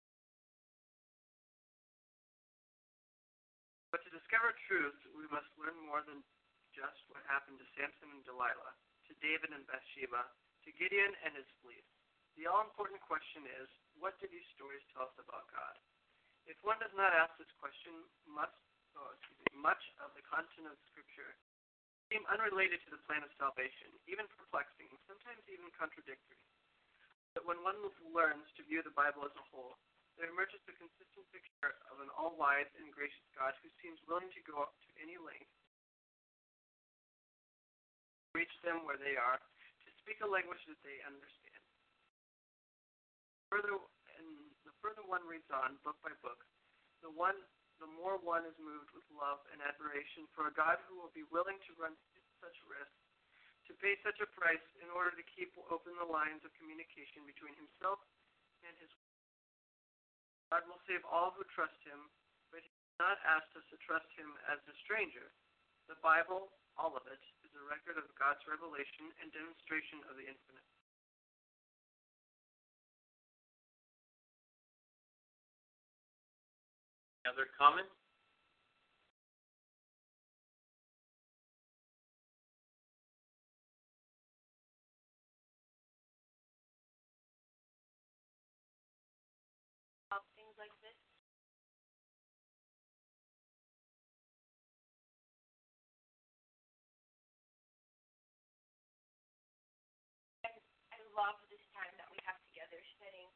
But to discover truth, we must learn more than just what happened to Samson and Delilah, to David and Bathsheba, to Gideon and his fleece. The all-important question is, what do these stories tell us about God? If one does not ask this question, much, oh, excuse me, much of the content of Scripture seem unrelated to the plan of salvation, even perplexing, sometimes even contradictory. But when one learns to view the Bible as a whole, there emerges a consistent picture of an all-wise and gracious God who seems willing to go up to any length to reach them where they are, to speak a language that they understand. Further, and the further one reads on, book by book, the one, the more one is moved with love and admiration for a God who will be willing to run such risks, to pay such a price in order to keep open the lines of communication between Himself and His. God will save all who trust Him, but He has not asked us to trust Him as a stranger. The Bible, all of it, is a record of God's revelation and demonstration of the infinite. Other comments? Things like this. I, I love this time that we have together studying.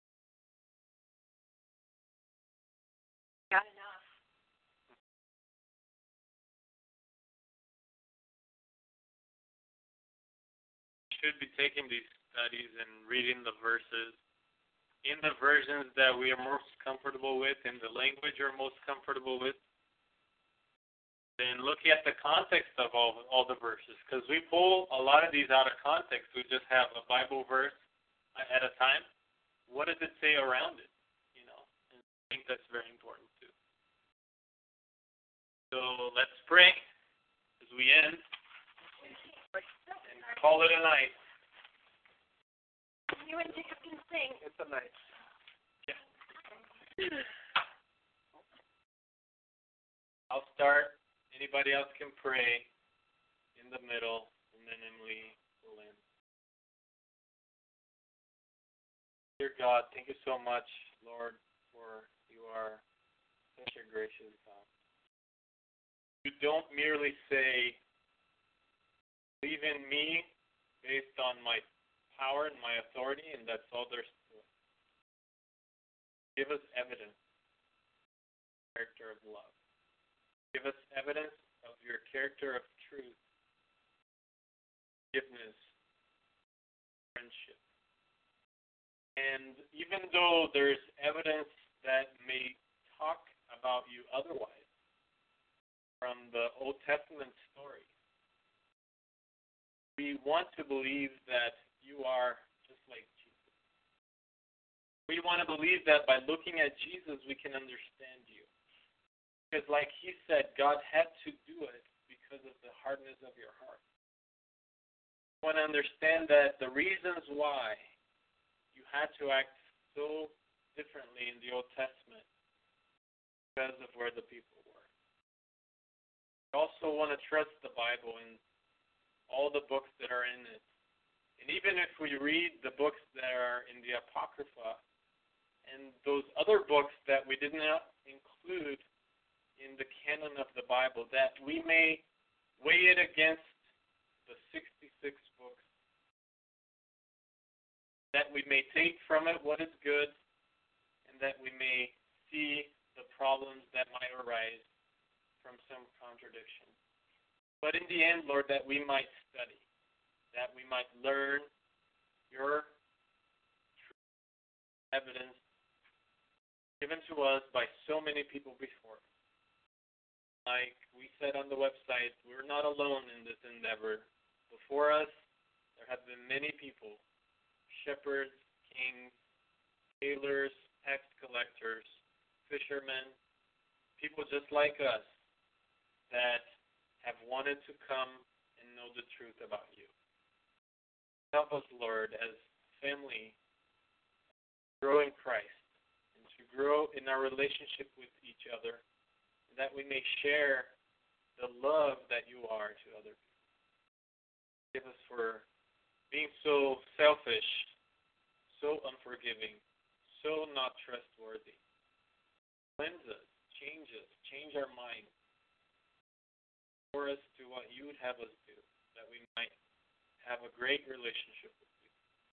Not enough. Should be taking these studies and reading the verses in the versions that we are most comfortable with, in the language we're most comfortable with. Then look at the context of all all the verses, because we pull a lot of these out of context. We just have a Bible verse at a time. What does it say around it? You know, and I think that's very important too. So let's pray as we end and call it a night. You and Jacob can sing. It's a night. Yeah. I'll start. Anybody else can pray in the middle, and then Emily will end. Dear God, thank you so much, Lord, for you are such a gracious God. You don't merely say, believe in me based on my power and my authority, and that's all there's to it. Give us evidence, character of love. Give us evidence of your character of truth, forgiveness, friendship. And even though there's evidence that may talk about you otherwise from the Old Testament story, we want to believe that you are just like Jesus. We want to believe that by looking at Jesus, we can understand you. Because like he said, God had to do it because of the hardness of your heart. We want to understand that the reasons why you had to act so differently in the Old Testament because of where the people were. We also want to trust the Bible and all the books that are in it. And even if we read the books that are in the Apocrypha and those other books that we did not include in the canon of the Bible, that we may weigh it against the sixty-six books, that we may take from it what is good, and that we may see the problems that might arise from some contradiction. But in the end, Lord, that we might study, that we might learn your evidence given to us by so many people before. Like we said on the website, we're not alone in this endeavor. Before us, there have been many people, shepherds, kings, tailors, tax collectors, fishermen, people just like us that have wanted to come and know the truth about you. Help us, Lord, as family, grow in Christ and to grow in our relationship with each other, that we may share the love that you are to other people. Forgive us for being so selfish, so unforgiving, so not trustworthy. Cleanse us, change us, change our mind. For us to what you would have us do, that we might have a great relationship with you.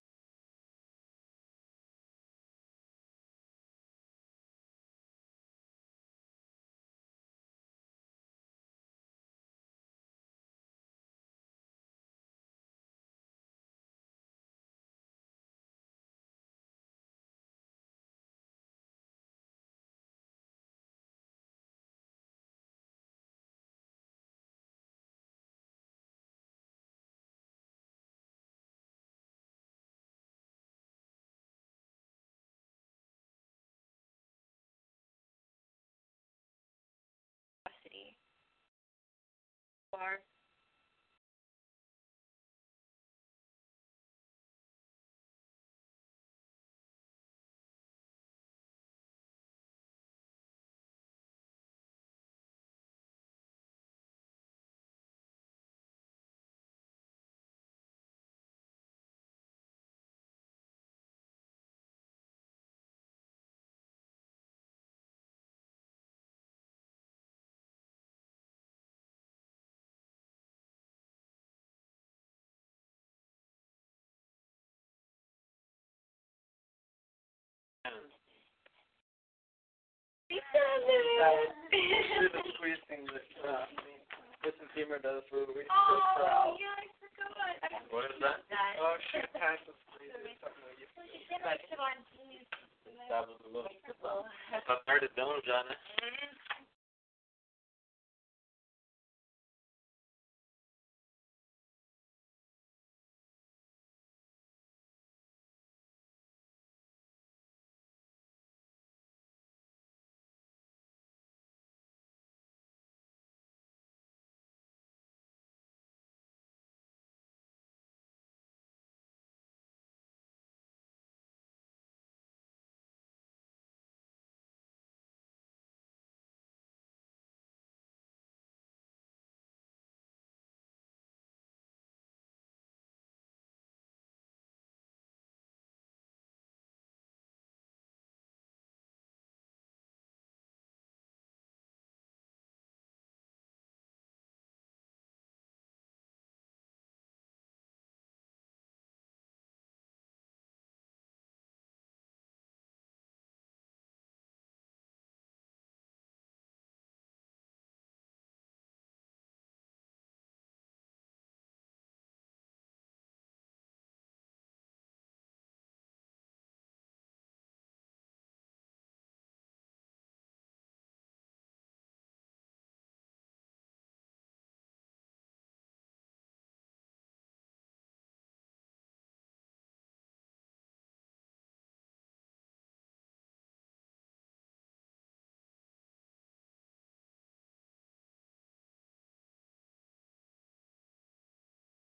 Custody. Bar. Should have squeezed things that uh, Miss and Timur does for a week. Oh, yeah.